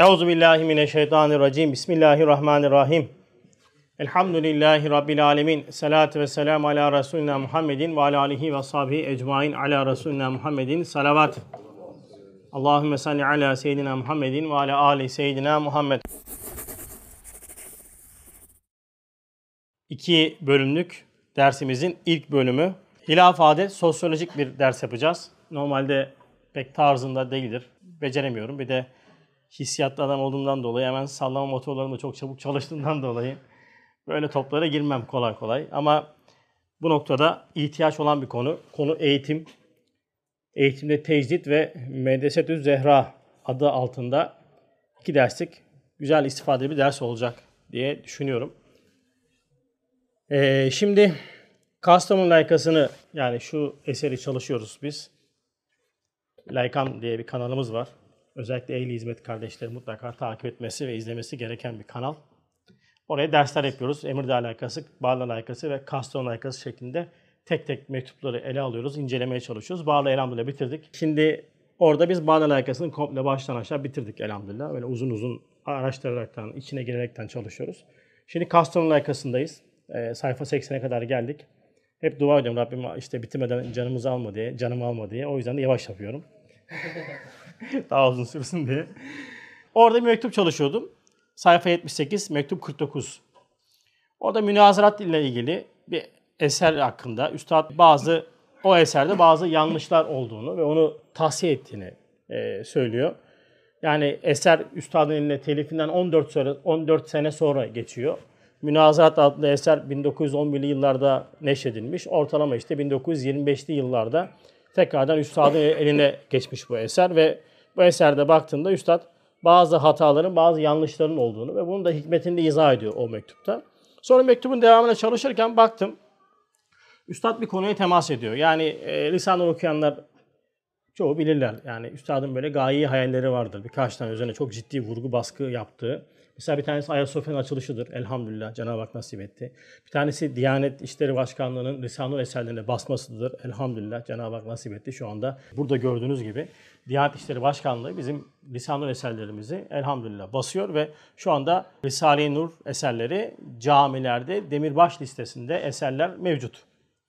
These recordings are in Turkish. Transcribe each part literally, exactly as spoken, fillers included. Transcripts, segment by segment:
Euzubillahimineşşeytanirracim. Bismillahirrahmanirrahim. Elhamdülillahi Rabbil alemin. Salatu ve selamu ala Resulina Muhammedin ve ala alihi ve sahbihi ecmain ala Resulina Muhammedin. Salavat. Allahümme salli ala seyyidina Muhammedin ve ala ali seyyidina Muhammed. İki bölümlük dersimizin ilk bölümü. Hilaf adet sosyolojik bir ders yapacağız. Normalde pek tarzında değildir. Beceremiyorum. Bir de hissiyatlı adam olduğumdan dolayı, hemen sallama motorlarım da çok çabuk çalıştığından dolayı böyle toplara girmem kolay kolay. Ama bu noktada ihtiyaç olan bir konu. Konu eğitim. Eğitimde tecdit ve Medresetü Zehra adı altında iki derslik güzel istifadeli bir ders olacak diye düşünüyorum. Ee, şimdi Kastamonu Laykası'nı, yani şu eseri çalışıyoruz biz. Laykan diye bir kanalımız var. Özellikle ehli hizmet kardeşleri mutlaka takip etmesi ve izlemesi gereken bir kanal. Oraya dersler yapıyoruz. Emirdağ Laykası, Bağla Laykası ve Kastamonu Laykası şeklinde tek tek mektupları ele alıyoruz, incelemeye çalışıyoruz. Bağla elhamdülillah bitirdik. Şimdi orada biz Bağla Laykası'nı komple baştan aşağı bitirdik elhamdülillah. Böyle uzun uzun araştıraraktan, içine girerekten çalışıyoruz. Şimdi Kastamonu Laykası'ndayız. E, sayfa seksene kadar geldik. Hep dua ediyorum Rabbim işte bitirmeden canımızı alma diye, canımı alma diye. O yüzden de yavaş yapıyorum. Daha uzun sürsün diye. Orada bir mektup çalışıyordum. Sayfa yetmiş sekiz, mektup kırk dokuz. Orada münazarat ile ilgili bir eser hakkında üstad bazı, o eserde bazı yanlışlar olduğunu ve onu tahsiye ettiğini e, söylüyor. Yani eser üstadın eline telifinden on dört, sonra, on dört sene sonra geçiyor. Münazarat adlı eser bin dokuz yüz on birli yıllarda neşredilmiş. Ortalama işte bin dokuz yüz yirmi beşli yıllarda tekrardan üstadın eline geçmiş bu eser ve bu eserde baktığında üstad bazı hataların, bazı yanlışların olduğunu ve bunun da hikmetini de izah ediyor o mektupta. Sonra mektubun devamına çalışırken baktım, üstad bir konuya temas ediyor. Yani e, Lisan-ı okuyanlar çoğu bilirler. Yani üstadın böyle gayi hayalleri vardır. Birkaç tane üzerine çok ciddi vurgu, baskı yaptığı. Mesela bir tanesi Ayasofya'nın açılışıdır. Elhamdülillah Cenab-ı Hak nasip etti. Bir tanesi Diyanet İşleri Başkanlığı'nın Risale-i Nur eserlerine basmasıdır. Elhamdülillah Cenab-ı Hak nasip etti. Şu anda burada gördüğünüz gibi Diyanet İşleri Başkanlığı bizim Risale-i Nur eserlerimizi elhamdülillah basıyor ve şu anda Risale-i Nur eserleri camilerde demirbaş listesinde eserler mevcut.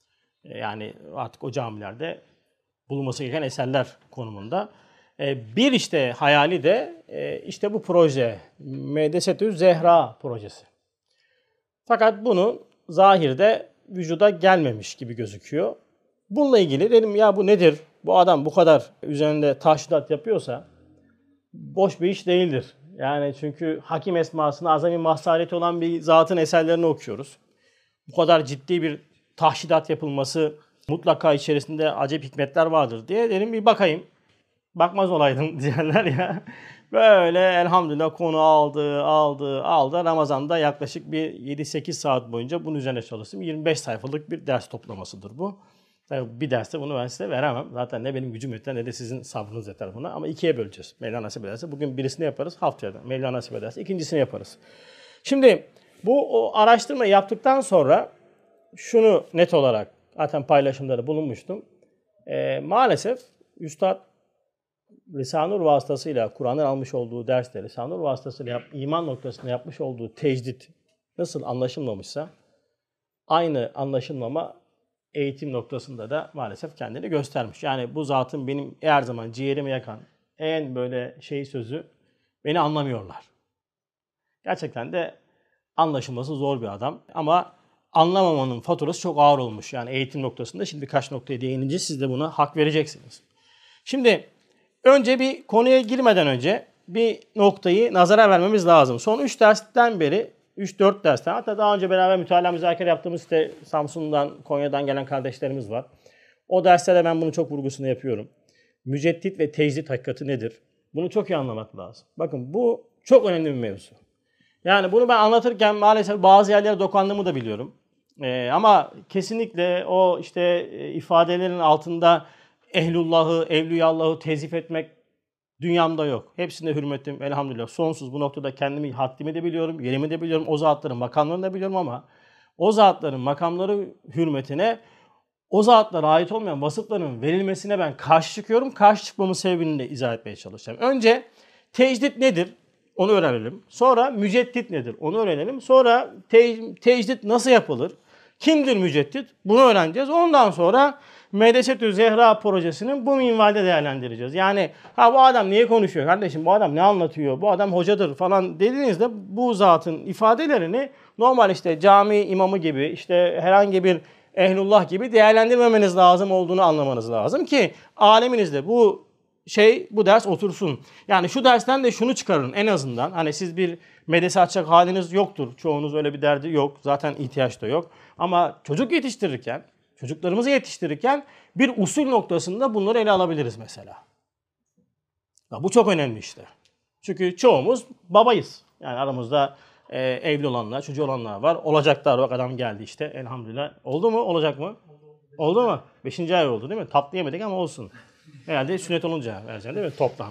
Yani artık o camilerde bulunması gereken eserler konumunda. Bir işte hayali de işte bu proje, Medresetü Zehra projesi. Fakat bunu zahirde vücuda gelmemiş gibi gözüküyor. Bununla ilgili dedim ya bu nedir? Bu adam bu kadar üzerinde taşidat yapıyorsa boş bir iş değildir. Yani çünkü Hakim esmasına azami mahsaleti olan bir zatın eserlerini okuyoruz. Bu kadar ciddi bir tahşidat yapılması mutlaka içerisinde acayip hikmetler vardır diye dedim bir bakayım. Bakmaz olaydım diyenler ya. Böyle elhamdülillah konu aldı, aldı, aldı. Ramazan'da yaklaşık bir yedi sekiz saat boyunca bunun üzerine çalıştım. yirmi beş sayfalık bir ders toplamasıdır bu. Tabii bir derste bunu ben size veremem. Zaten ne benim gücüm yeter ne de sizin sabrınız yeter buna. Ama ikiye böleceğiz. Mevla nasip ederse. Bugün birisini yaparız haftaya da. Mevla nasip ederse ikincisini yaparız. Şimdi bu o araştırma yaptıktan sonra şunu net olarak zaten paylaşımları bulunmuştum. E, maalesef Üstad Risale-i Nur vasıtasıyla Kur'an'ın almış olduğu dersleri, Risale-i Nur vasıtasıyla yap, iman noktasında yapmış olduğu tecdit nasıl anlaşılmamışsa aynı anlaşılmama eğitim noktasında da maalesef kendini göstermiş. Yani bu zatın benim her zaman ciğerimi yakan en böyle şey sözü, beni anlamıyorlar. Gerçekten de anlaşılması zor bir adam ama anlamamanın faturası çok ağır olmuş. Yani eğitim noktasında şimdi birkaç noktaya değinince siz de buna hak vereceksiniz. Şimdi önce bir konuya girmeden önce bir noktayı nazara vermemiz lazım. Son üç dersten beri, üç dört dersten, hatta daha önce beraber mütalaa müzakere yaptığımız işte Samsun'dan, Konya'dan gelen kardeşlerimiz var. O derslerde ben bunu çok vurgusunu yapıyorum. Müceddit ve tecdit hakikati nedir? Bunu çok iyi anlamak lazım. Bakın bu çok önemli bir mevzu. Yani bunu ben anlatırken maalesef bazı yerlere dokandığımı da biliyorum. Ee, ama kesinlikle o işte e, ifadelerin altında ehlullahı, evliyallahı tezif etmek dünyamda yok. Hepsine hürmetim elhamdülillah sonsuz. Bu noktada kendimi, haddimi de biliyorum, yerimi de biliyorum. O zatların makamlarını da biliyorum ama o zatların makamları hürmetine o zatlara ait olmayan vasıfların verilmesine ben karşı çıkıyorum. Karşı çıkmamın sebebini de izah etmeye çalışacağım. Önce tecdit nedir? Onu öğrenelim. Sonra müceddit nedir? Onu öğrenelim. Sonra te tecdit nasıl yapılır? Kimdir müceddit? Bunu öğreneceğiz. Ondan sonra Medresetü Zehra projesinin bu minvalde değerlendireceğiz. Yani ha bu adam niye konuşuyor kardeşim? Bu adam ne anlatıyor? Bu adam hocadır falan dediğinizde bu zatın ifadelerini normal işte cami imamı gibi, işte herhangi bir ehlullah gibi değerlendirmemeniz lazım olduğunu anlamanız lazım ki aleminizde bu şey, bu ders otursun. Yani şu dersten de şunu çıkarın en azından. Hani siz bir medrese açacak haliniz yoktur. Çoğunuz öyle bir derdi yok. Zaten ihtiyaç da yok. Ama çocuk yetiştirirken, çocuklarımızı yetiştirirken bir usul noktasında bunları ele alabiliriz mesela. Ya bu çok önemli işte. Çünkü çoğumuz babayız. Yani aramızda e, evli olanlar, çocuğu olanlar var. Olacaklar, bak adam geldi işte elhamdülillah. Oldu mu? Olacak mı? Oldu mu? Beşinci ay oldu değil mi? Tatlı yemedik ama olsun. Herhalde sünnet olunca vereceksin değil mi? Toplam.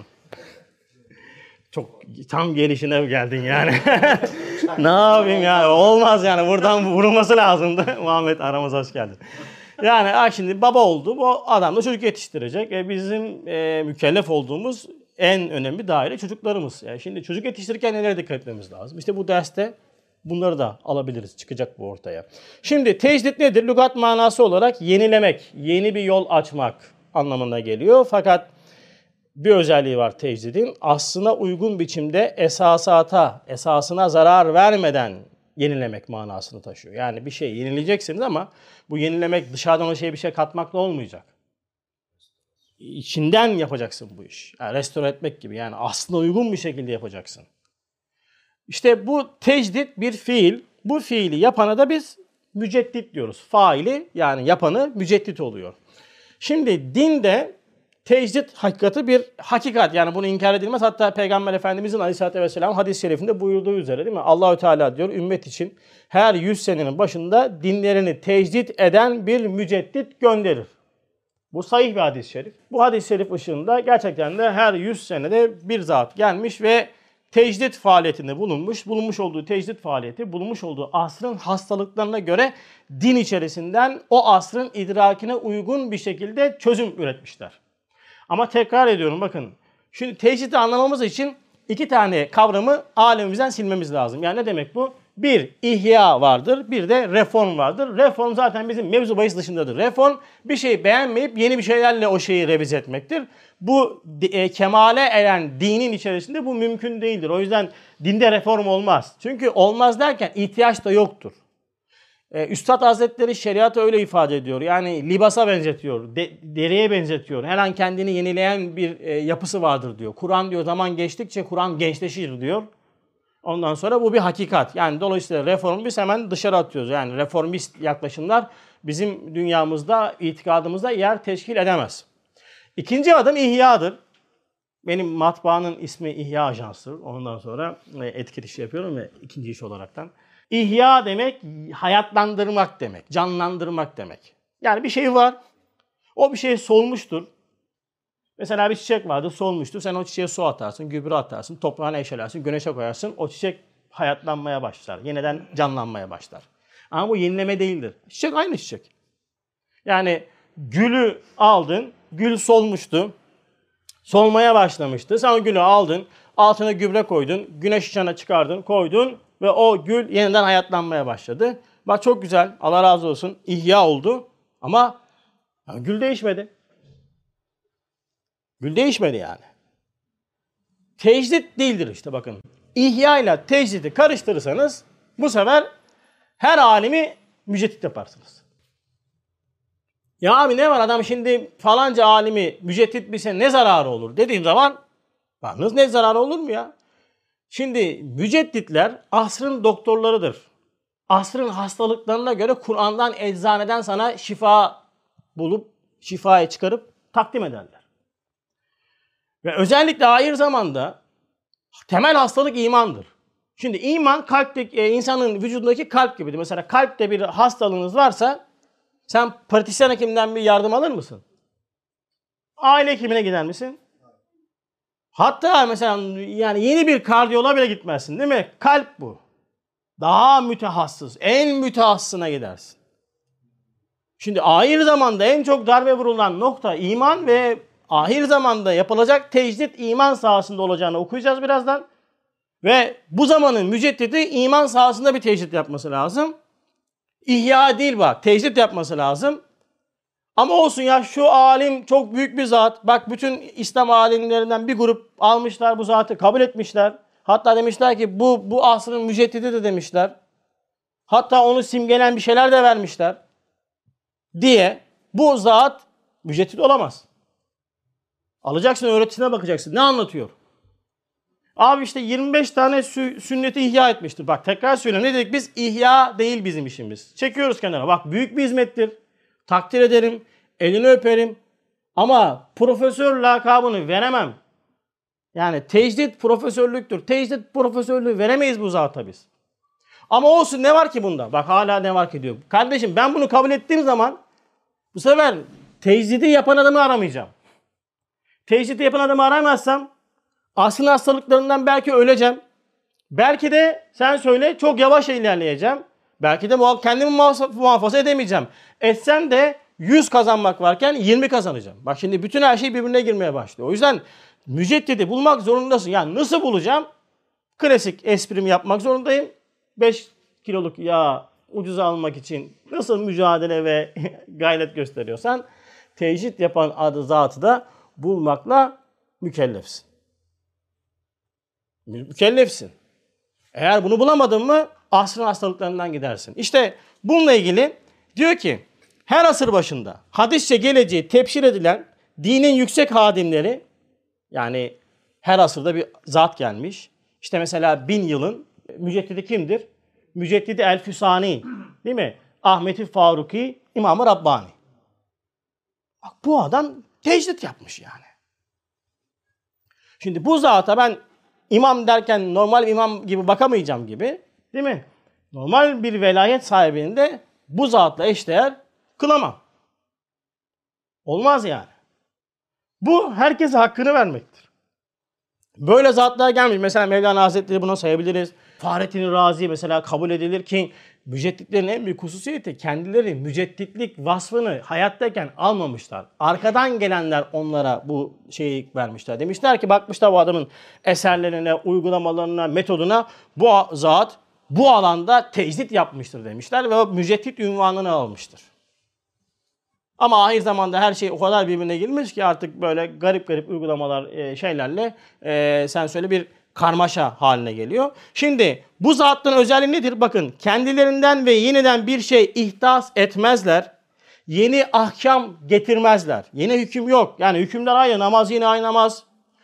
Çok tam gelişine geldin yani. Ne yapayım ya? Olmaz yani. Buradan vurulması lazımdı. Muhammed aramıza hoş geldin. Yani şimdi baba oldu. Bu adam da çocuk yetiştirecek. E bizim e, mükellef olduğumuz en önemli daire çocuklarımız. Yani şimdi çocuk yetiştirirken nelere dikkat etmemiz lazım? İşte bu derste bunları da alabiliriz. Çıkacak bu ortaya. Şimdi tecdit nedir? Lügat manası olarak yenilemek, yeni bir yol açmak anlamına geliyor. Fakat bir özelliği var tecdidin. Aslına uygun biçimde esasata, esasına zarar vermeden yenilemek manasını taşıyor. Yani bir şey yenileyeceksiniz ama bu yenilemek dışarıdan o şeye bir şey katmakla olmayacak. İçinden yapacaksın bu iş. Yani restore etmek gibi. Yani aslına uygun bir şekilde yapacaksın. İşte bu tecdit bir fiil. Bu fiili yapana da biz müceddit diyoruz. Faili yani yapanı müceddit oluyor. Şimdi dinde tecdit hakikati bir hakikat. Yani bunu inkar edilmez. Hatta Peygamber Efendimizin Aleyhisselatü Vesselam hadis-i şerifinde buyurduğu üzere değil mi? Allahü Teala diyor ümmet için her yüz senenin başında dinlerini tecdit eden bir müceddit gönderir. Bu sahih bir hadis-i şerif. Bu hadis-i şerif ışığında gerçekten de her yüz senede bir zat gelmiş ve tecdit faaliyetinde bulunmuş. Bulunmuş olduğu tecdit faaliyeti, bulunmuş olduğu asrın hastalıklarına göre din içerisinden o asrın idrakine uygun bir şekilde çözüm üretmişler. Ama tekrar ediyorum bakın. Şimdi tecdidi anlamamız için iki tane kavramı alemimizden silmemiz lazım. Yani ne demek bu? Bir, ihya vardır. Bir de reform vardır. Reform zaten bizim mevzu bahis dışındadır. Reform bir şeyi beğenmeyip yeni bir şeylerle o şeyi revize etmektir. Bu e, kemale eren dinin içerisinde bu mümkün değildir. O yüzden dinde reform olmaz. Çünkü olmaz derken ihtiyaç da yoktur. Ee, Üstad Hazretleri şeriatı öyle ifade ediyor. Yani libasa benzetiyor, de, deriye benzetiyor. Her an kendini yenileyen bir e, yapısı vardır diyor. Kur'an diyor zaman geçtikçe Kur'an gençleşir diyor. Ondan sonra bu bir hakikat. Yani dolayısıyla reformu biz hemen dışarı atıyoruz. Yani reformist yaklaşımlar bizim dünyamızda, itikadımızda yer teşkil edemez. İkinci adım ihyadır. Benim matbaanın ismi İhya Ajansı. Ondan sonra etiket işi yapıyorum ya ikinci iş olaraktan. İhya demek hayatlandırmak demek, canlandırmak demek. Yani bir şey var, o bir şey solmuştur. Mesela bir çiçek vardı, solmuştur. Sen o çiçeğe su atarsın, gübre atarsın, toprağına eşelersin, güneşe koyarsın. O çiçek hayatlanmaya başlar, yeniden canlanmaya başlar. Ama bu yenileme değildir. Çiçek aynı çiçek. Yani gülü aldın, gül solmuştu, solmaya başlamıştı. Sen o gülü aldın, altına gübre koydun, güneş ışığına çıkardın, koydun. Ve o gül yeniden hayatlanmaya başladı. Bak çok güzel, Allah razı olsun, ihya oldu. Ama gül değişmedi. Gül değişmedi yani. Tecdit değildir işte bakın. İhya ile tecdidi karıştırırsanız bu sefer her alimi müceddit yaparsınız. Ya abi ne var adam şimdi falanca alimi müceddit bilse ne zararı olur dediğim zaman bakınız ne zararı olur mu ya? Şimdi mücedditler asrın doktorlarıdır. Asrın hastalıklarına göre Kur'an'dan, eczaneden sana şifa bulup, şifayı çıkarıp takdim ederler. Ve özellikle ahir zamanda temel hastalık imandır. Şimdi iman kalpteki, e, insanın vücudundaki kalp gibidir. Mesela kalpte bir hastalığınız varsa sen pratisyen hekimden bir yardım alır mısın? Aile hekimine gider misin? Hatta mesela yani yeni bir kardiyoloğa bile gitmezsin değil mi? Kalp bu. Daha mütehassıs, en mütehassısına gidersin. Şimdi ahir zamanda en çok darbe vurulan nokta iman ve ahir zamanda yapılacak tecdit iman sahasında olacağını okuyacağız birazdan. Ve bu zamanın müceddidi iman sahasında bir tecdit yapması lazım. İhya değil bak, tecdit yapması lazım. Ama olsun ya, şu alim çok büyük bir zat. Bak, bütün İslam alimlerinden bir grup almışlar bu zatı, kabul etmişler. Hatta demişler ki bu bu asrın müceddidi de demişler. Hatta onu simgelen bir şeyler de vermişler. Diye bu zat müceddit olamaz. Alacaksın, öğretisine bakacaksın. Ne anlatıyor? Abi işte yirmi beş tane sü sünneti ihya etmiştir. Bak tekrar söylüyorum. Ne dedik biz? İhya değil bizim işimiz. Çekiyoruz kenara. Bak, büyük bir hizmettir. Takdir ederim. Elini öperim. Ama profesör lakabını veremem. Yani tecdit profesörlüktür. Tecdit profesörlüğü veremeyiz bu zata biz. Ama olsun, ne var ki bunda? Bak hala ne var ki diyor. Kardeşim, ben bunu kabul ettiğim zaman bu sefer tecdidi yapan adamı aramayacağım. Tecdidi yapan adamı aramazsam asrın hastalıklarından belki öleceğim. Belki de sen söyle çok yavaş ilerleyeceğim. Belki de kendimi muhafaza edemeyeceğim. Etsem de yüz kazanmak varken yirmi kazanacağım. Bak şimdi bütün her şey birbirine girmeye başlıyor. O yüzden müceddidi bulmak zorundasın. Yani nasıl bulacağım? Klasik esprimi yapmak zorundayım. beş kiloluk yağ ucuza almak için nasıl mücadele ve gayret gösteriyorsan tecdit yapan adı zatı da bulmakla mükellefsin. Mükellefsin. Eğer bunu bulamadın mı asrın hastalıklarından gidersin. İşte bununla ilgili diyor ki her asır başında hadisçe geleceği tebşir edilen dinin yüksek hadimleri, yani her asırda bir zat gelmiş. İşte mesela bin yılın müceddidi kimdir? Müceddidi El-Füsani, değil mi? Ahmet-i Faruki, İmam-ı Rabbani. Bak bu adam tecdit yapmış yani. Şimdi bu zata ben imam derken normal imam gibi bakamayacağım gibi, değil mi? Normal bir velayet sahibini de bu zatla eşdeğer kılamam. Olmaz yani. Bu herkese hakkını vermektir. Böyle zatlar gelmiş. Mesela Mevlana Hazretleri buna sayabiliriz. Fahrettin Razi mesela kabul edilir ki mücedditlerin en büyük hususiyeti kendileri mücedditlik vasfını hayattayken almamışlar. Arkadan gelenler onlara bu şeyi vermişler. Demişler ki bakmışlar bu adamın eserlerine, uygulamalarına, metoduna, bu zat bu alanda tecdit yapmıştır demişler ve o müceddit unvanını almıştır. Ama ahir zamanda her şey o kadar birbirine girmiş ki artık böyle garip garip uygulamalar şeylerle e, sen söyle bir karmaşa haline geliyor. Şimdi bu zatların özelliği nedir? Bakın, kendilerinden ve yeniden bir şey ihdas etmezler. Yeni ahkam getirmezler. Yeni hüküm yok. Yani hükümler aynı. Namaz yine aynı namaz.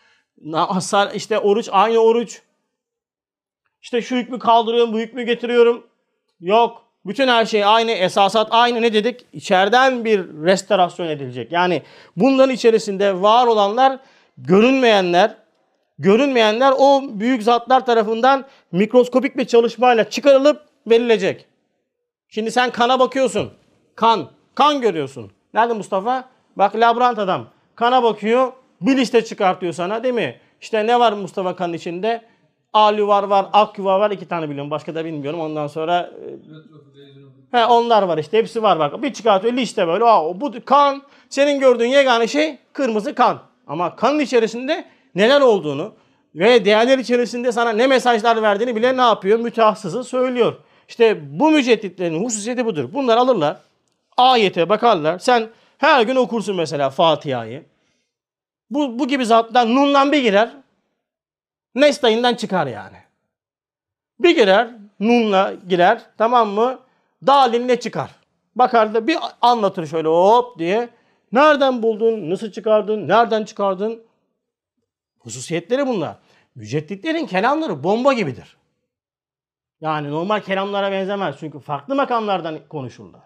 İşte oruç aynı oruç. İşte şu hükmü kaldırıyorum, bu hükmü getiriyorum. Yok. Bütün her şey aynı. Esasat aynı. Ne dedik? İçeriden bir restorasyon edilecek. Yani bunların içerisinde var olanlar, görünmeyenler, görünmeyenler o büyük zatlar tarafından mikroskopik bir çalışmayla çıkarılıp verilecek. Şimdi sen kana bakıyorsun. Kan. Kan görüyorsun. Nerede Mustafa? Bak labirent adam. Kana bakıyor. Bir liste çıkartıyor sana, değil mi? İşte ne var Mustafa kanın içinde? A yuvar var, ak yuvar var. İki tane biliyorum. Başka da bilmiyorum. Ondan sonra he, onlar var işte. Hepsi var bak. Bir çıkartıyor liste böyle. Aa, bu kan. Senin gördüğün yegane şey kırmızı kan. Ama kanın içerisinde neler olduğunu ve değerler içerisinde sana ne mesajlar verdiğini bile ne yapıyor? Mütehassısı söylüyor. İşte bu mücedditlerin hususiyeti budur. Bunlar alırlar, ayete bakarlar. Sen her gün okursun mesela Fatiha'yı. Bu, bu gibi zatlar nundan bir girer, nestayından çıkar yani. Bir girer, nunla girer, tamam mı? Dalinle çıkar. Bakar da bir anlatır şöyle hop diye. Nereden buldun, nasıl çıkardın, nereden çıkardın? Hususiyetleri bunlar. Mücedditlerin kelamları bomba gibidir. Yani normal kelamlara benzemez. Çünkü farklı makamlardan konuşurlar.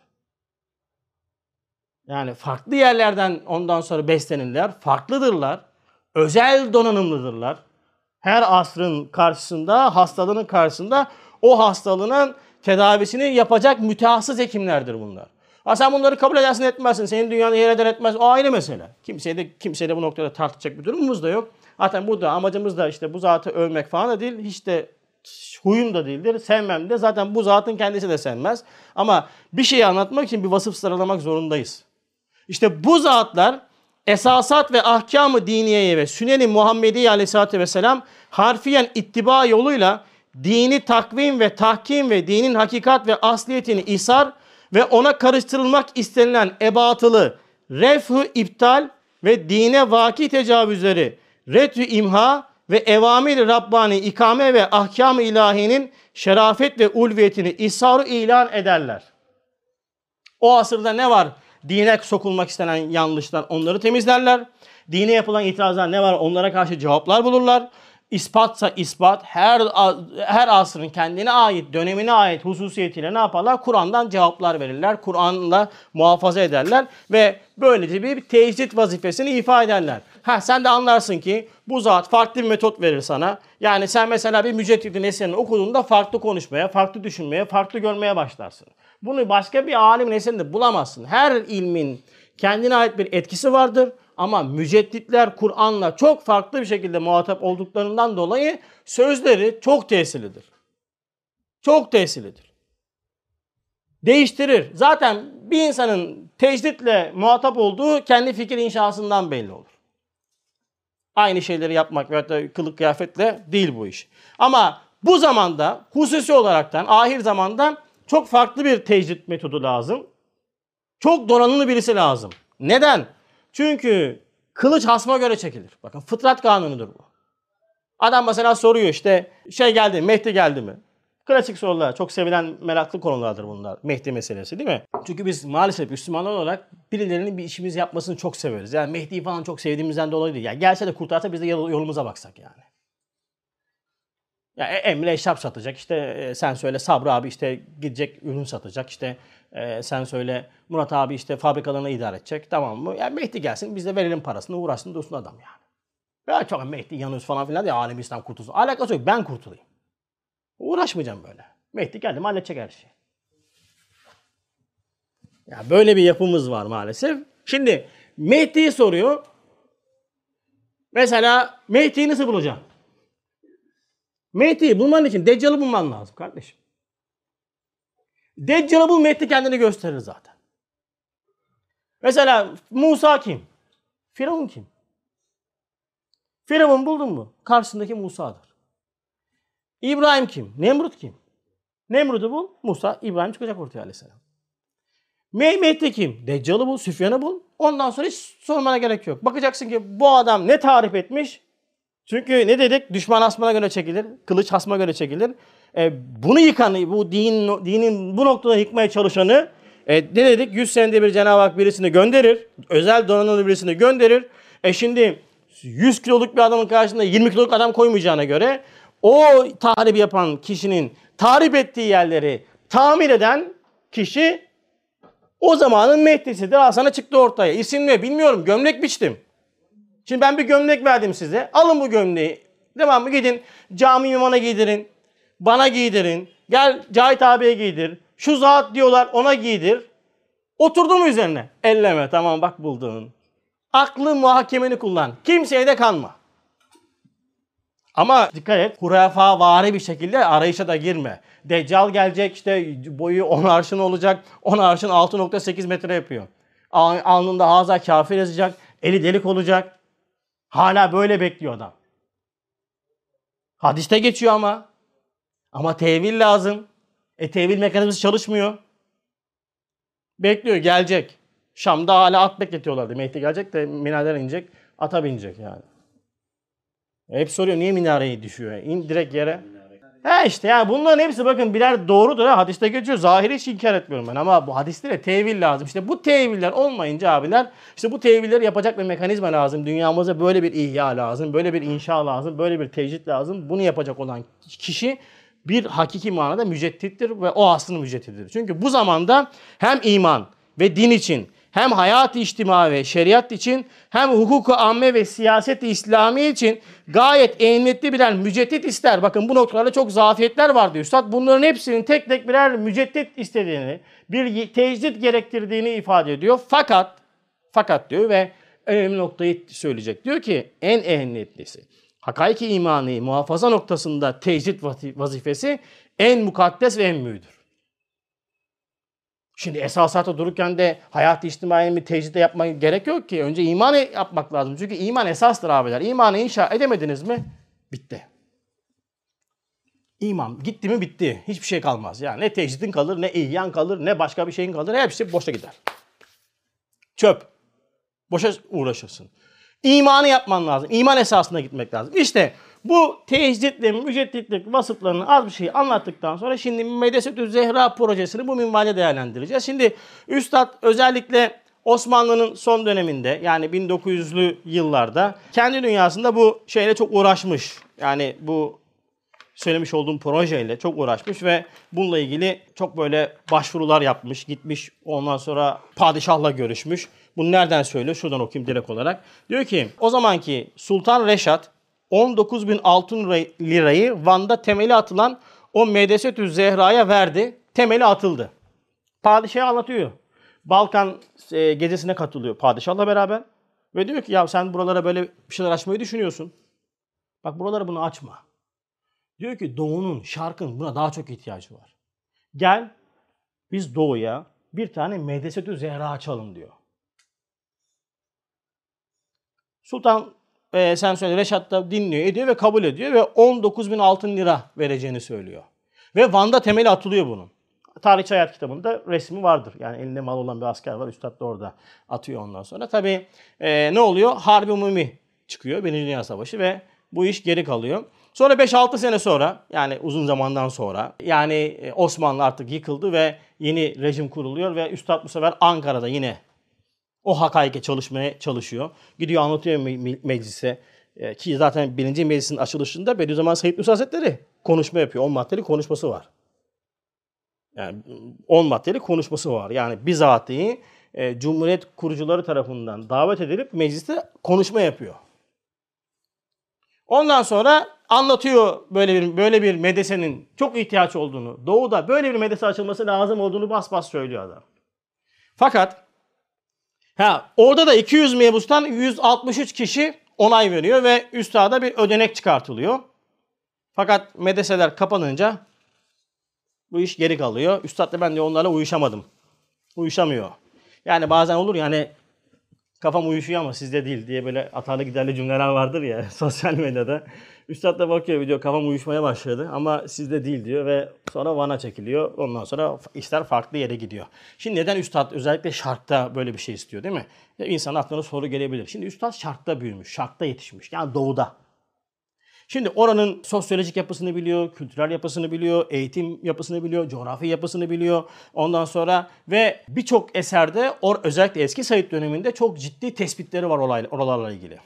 Yani farklı yerlerden ondan sonra beslenirler. Farklıdırlar. Özel donanımlıdırlar. Her asrın karşısında, hastalığının karşısında o hastalığın tedavisini yapacak mütehassıs hekimlerdir bunlar. Ha sen bunları kabul edersin etmezsin. Senin dünyanı yer eder etmez. O ayrı mesele. Kimseye de, kimseye de bu noktada tartışacak bir durumumuz da yok. Zaten burada amacımız da işte bu zatı övmek falan da değil. Hiç de huyum da değildir. Sevmem de. Zaten bu zatın kendisi de sevmez. Ama bir şeyi anlatmak için bir vasıf sıralamak zorundayız. İşte bu zatlar esasat ve ahkam-ı diniyeye ve sünnet-i Muhammediye aleyhissalatü vesselam harfiyen ittiba yoluyla dini takvim ve tahkim ve dinin hakikat ve asliyetini ishar ve ona karıştırılmak istenilen ebatılı ref-ü iptal ve dine vaki tecavüzleri ret-ü imha ve evamir-i Rabbani ikame ve ahkam-ı ilahinin şerafet ve ulviyetini ishar-ı ilan ederler. O asırda ne var? Dine sokulmak istenen yanlışlar, onları temizlerler. Dine yapılan itirazlar ne var? Onlara karşı cevaplar bulurlar. İspatsa ispat, her her asrın kendine ait, dönemine ait hususiyetiyle ne yaparlar? Kur'an'dan cevaplar verirler. Kur'an'la muhafaza ederler ve böylece bir tecdit vazifesini ifade ederler. Ha, sen de anlarsın ki bu zat farklı bir metot verir sana. Yani sen mesela bir müceddidin eserini okuduğunda farklı konuşmaya, farklı düşünmeye, farklı görmeye başlarsın. Bunu başka bir alimin eserinde bulamazsın. Her ilmin kendine ait bir etkisi vardır. Ama mücedditler Kur'an'la çok farklı bir şekilde muhatap olduklarından dolayı sözleri çok tesirlidir. Çok tesirlidir. Değiştirir. Zaten bir insanın tecditle muhatap olduğu kendi fikir inşasından belli olur. Aynı şeyleri yapmak veyahut da kılık kıyafetle değil bu iş. Ama bu zamanda hususi olaraktan, ahir zamandan çok farklı bir tecdit metodu lazım. Çok donanımlı birisi lazım. Neden? Çünkü kılıç hasma göre çekilir. Bakın fıtrat kanunudur bu. Adam mesela soruyor işte şey geldi mi? Mehdi geldi mi? Klasik sorular. Çok sevilen meraklı konulardır bunlar. Mehdi meselesi değil mi? Çünkü biz maalesef Müslümanlar olarak birilerinin bir işimizi yapmasını çok severiz. Yani Mehdi'yi falan çok sevdiğimizden dolayı değil. Yani gelse de kurtarsa biz de yolumuza baksak yani. Ya Emre eşarp satacak. İşte e, sen söyle Sabri abi işte gidecek ürün satacak. İşte e, sen söyle Murat abi işte fabrikalarını idare edecek. Tamam mı? Yani Mehdi gelsin biz de verelim parasını uğraşsın dursun adam yani. Ya çok Mehdi yanıyoruz falan filan diye alem İslam kurtulsun. Alakası yok, ben kurtulayım. Uğraşmayacağım böyle. Mehdi geldi mi halledecek her şeyi. Ya böyle bir yapımız var maalesef. Şimdi Mehdi'yi soruyor. Mesela Mehdi'yi nasıl bulacağım? Mehdi'yi bulman için Deccal'ı bulman lazım kardeşim. Deccal'ı bul, Mehdi kendini gösterir zaten. Mesela Musa kim? Firavun kim? Firavun buldun mu? Karşısındaki Musa'dır. İbrahim kim? Nemrut kim? Nemrut'u bul, Musa, İbrahim çıkacak ortaya aleyhisselam. Mehdi kim? Deccal'ı bul, Süfyan'ı bul. Ondan sonra hiç sormana gerek yok. Bakacaksın ki bu adam ne tarif etmiş? Çünkü ne dedik? Düşman hasmına göre çekilir. Kılıç hasma göre çekilir. E, bunu yıkanı, bu din, dinin bu noktada yıkmaya çalışanı e, ne dedik? yüz senede bir Cenab-ı Hak birisini gönderir. Özel donanımlı birisini gönderir. E şimdi yüz kiloluk bir adamın karşısında yirmi kiloluk adam koymayacağına göre o tahribi yapan kişinin tahrip ettiği yerleri tamir eden kişi o zamanın Mehdi'sidir. Al sana çıktı ortaya. İsim ne bilmiyorum. Gömlek biçtim. Şimdi ben bir gömlek verdim size. Alın bu gömleği. Devamlı gidin cami imamına giydirin. Bana giydirin. Gel Cahit abiye giydir. Şu zat diyorlar ona giydir. Oturdu mu üzerine? Elleme. Tamam bak buldun. Aklı muhakemeni kullan. Kimseye de kanma. Ama dikkat et. Hurafavari bir şekilde arayışa da girme. Deccal gelecek işte boyu on arşın olacak. on arşın altı nokta sekiz metre yapıyor. Alnında haza kafir yazacak. Eli delik olacak. Hala böyle bekliyor adam. Hadiste geçiyor ama. Ama tevil lazım. E tevil mekanizması çalışmıyor. Bekliyor gelecek. Şam'da hala at bekletiyorlardı. Mehdi gelecek de minareden inecek. Ata binecek yani. E hep soruyor niye minareyi düşüyor? İn direkt yere. He işte yani bunların hepsi bakın birer doğrudur. Ha. Hadiste geçiyor. Zahiri hiç inkar etmiyorum ben. Ama bu hadislere tevil lazım. İşte bu teviller olmayınca abiler işte bu tevilleri yapacak bir mekanizma lazım. Dünyamıza böyle bir ihya lazım. Böyle bir inşa lazım. Böyle bir tecrit lazım. Bunu yapacak olan kişi bir hakiki manada müceddittir ve o aslında müceddittir. Çünkü bu zamanda hem iman ve din için hem hayat-ı içtimai ve şeriat için hem hukuk-u amme ve siyaset-i İslami için gayet ehemmiyetli birer müceddit ister. Bakın bu noktalarda çok zafiyetler var diyor Üstad. Bunların hepsinin tek tek birer müceddit istediğini, bir tecdit gerektirdiğini ifade ediyor. Fakat, fakat diyor ve önemli noktayı söyleyecek. Diyor ki en ehemmiyetlisi, hakaiki imani muhafaza noktasında tecdit vazifesi en mukaddes ve en mühüdür. Şimdi esasata dururken de hayat-ı içtimai bir tecrüde yapmaya gerek yok ki. Önce imanı yapmak lazım. Çünkü iman esastır abiler. İmanı inşa edemediniz mi? Bitti. İman gitti mi bitti. Hiçbir şey kalmaz. Yani ne tecridin kalır, ne ihyan kalır, ne başka bir şeyin kalır. Hepsi boşa gider. Çöp. Boşa uğraşırsın. İmanı yapman lazım. İman esasına gitmek lazım. İşte bu tecridle, mücedditlik vasıflarını az bir şey anlattıktan sonra şimdi Medesetü Zehra projesini bu minvalde değerlendireceğiz. Şimdi Üstad özellikle Osmanlı'nın son döneminde yani bin dokuz yüzlü yıllarda kendi dünyasında bu şeyle çok uğraşmış. Yani bu söylemiş olduğum projeyle çok uğraşmış ve bununla ilgili çok böyle başvurular yapmış, gitmiş, ondan sonra padişahla görüşmüş. Bunu nereden söylüyor? Şuradan okuyayım direkt olarak. Diyor ki o zamanki Sultan Reşat on dokuz bin altın lirayı Van'da temeli atılan o Medesetü Zehra'ya verdi. Temeli atıldı. Padişah anlatıyor. Balkan e, gezisine katılıyor padişahla beraber. Ve diyor ki ya sen buralara böyle bir şeyler açmayı düşünüyorsun. Bak buralara bunu açma. Diyor ki Doğu'nun, Şark'ın buna daha çok ihtiyacı var. Gel biz Doğu'ya bir tane Medesetü Zehra açalım diyor. Sultan e, sen söyle Reşat da dinliyor, ediyor ve kabul ediyor ve on dokuz bin altın lira vereceğini söylüyor. Ve Van'da temeli atılıyor bunun. Tarihçi Hayat kitabında resmi vardır. Yani elinde mal olan bir asker var. Üstad da orada atıyor ondan sonra. Tabii e, ne oluyor? Harbi Umumi çıkıyor. Birinci Dünya Savaşı ve bu iş geri kalıyor. Sonra beş altı sene sonra yani uzun zamandan sonra yani Osmanlı artık yıkıldı ve yeni rejim kuruluyor ve Üstad bu sefer Ankara'da yine o hakaike çalışmaya çalışıyor. Gidiyor anlatıyor me- meclise e, ki zaten birinci meclisin açılışında Bediüzzaman Said Nursi Hazretleri konuşma yapıyor. on maddeli konuşması var. Yani on maddeli konuşması var. Yani bizatihi e, Cumhuriyet kurucuları tarafından davet edilip mecliste konuşma yapıyor. Ondan sonra anlatıyor böyle bir böyle bir medesenin çok ihtiyaç olduğunu, Doğu'da böyle bir medese açılması lazım olduğunu bas bas söylüyor adam. Fakat ha orada da iki yüz mebustan yüz altmış üç kişi onay veriyor ve üstada bir ödenek çıkartılıyor. Fakat medeseler kapanınca bu iş geri kalıyor. Üstad da ben de onlarla uyuşamadım. Uyuşamıyor. Yani bazen olur yani kafam uyuşuyor ama sizde değil diye böyle atarlı giderli cümleler vardır ya sosyal medyada. Üstad da bakıyor video kafam uyuşmaya başladı ama sizde değil diyor ve sonra Van'a çekiliyor. Ondan sonra işler farklı yere gidiyor. Şimdi neden Üstad özellikle Şark'ta böyle bir şey istiyor değil mi? İnsanın aklına soru gelebilir. Şimdi Üstad Şark'ta büyümüş, Şark'ta yetişmiş yani Doğu'da. Şimdi oranın sosyolojik yapısını biliyor, kültürel yapısını biliyor, eğitim yapısını biliyor, coğrafi yapısını biliyor. Ondan sonra ve birçok eserde or, özellikle eski Said döneminde çok ciddi tespitleri var olay, oralarla ilgili.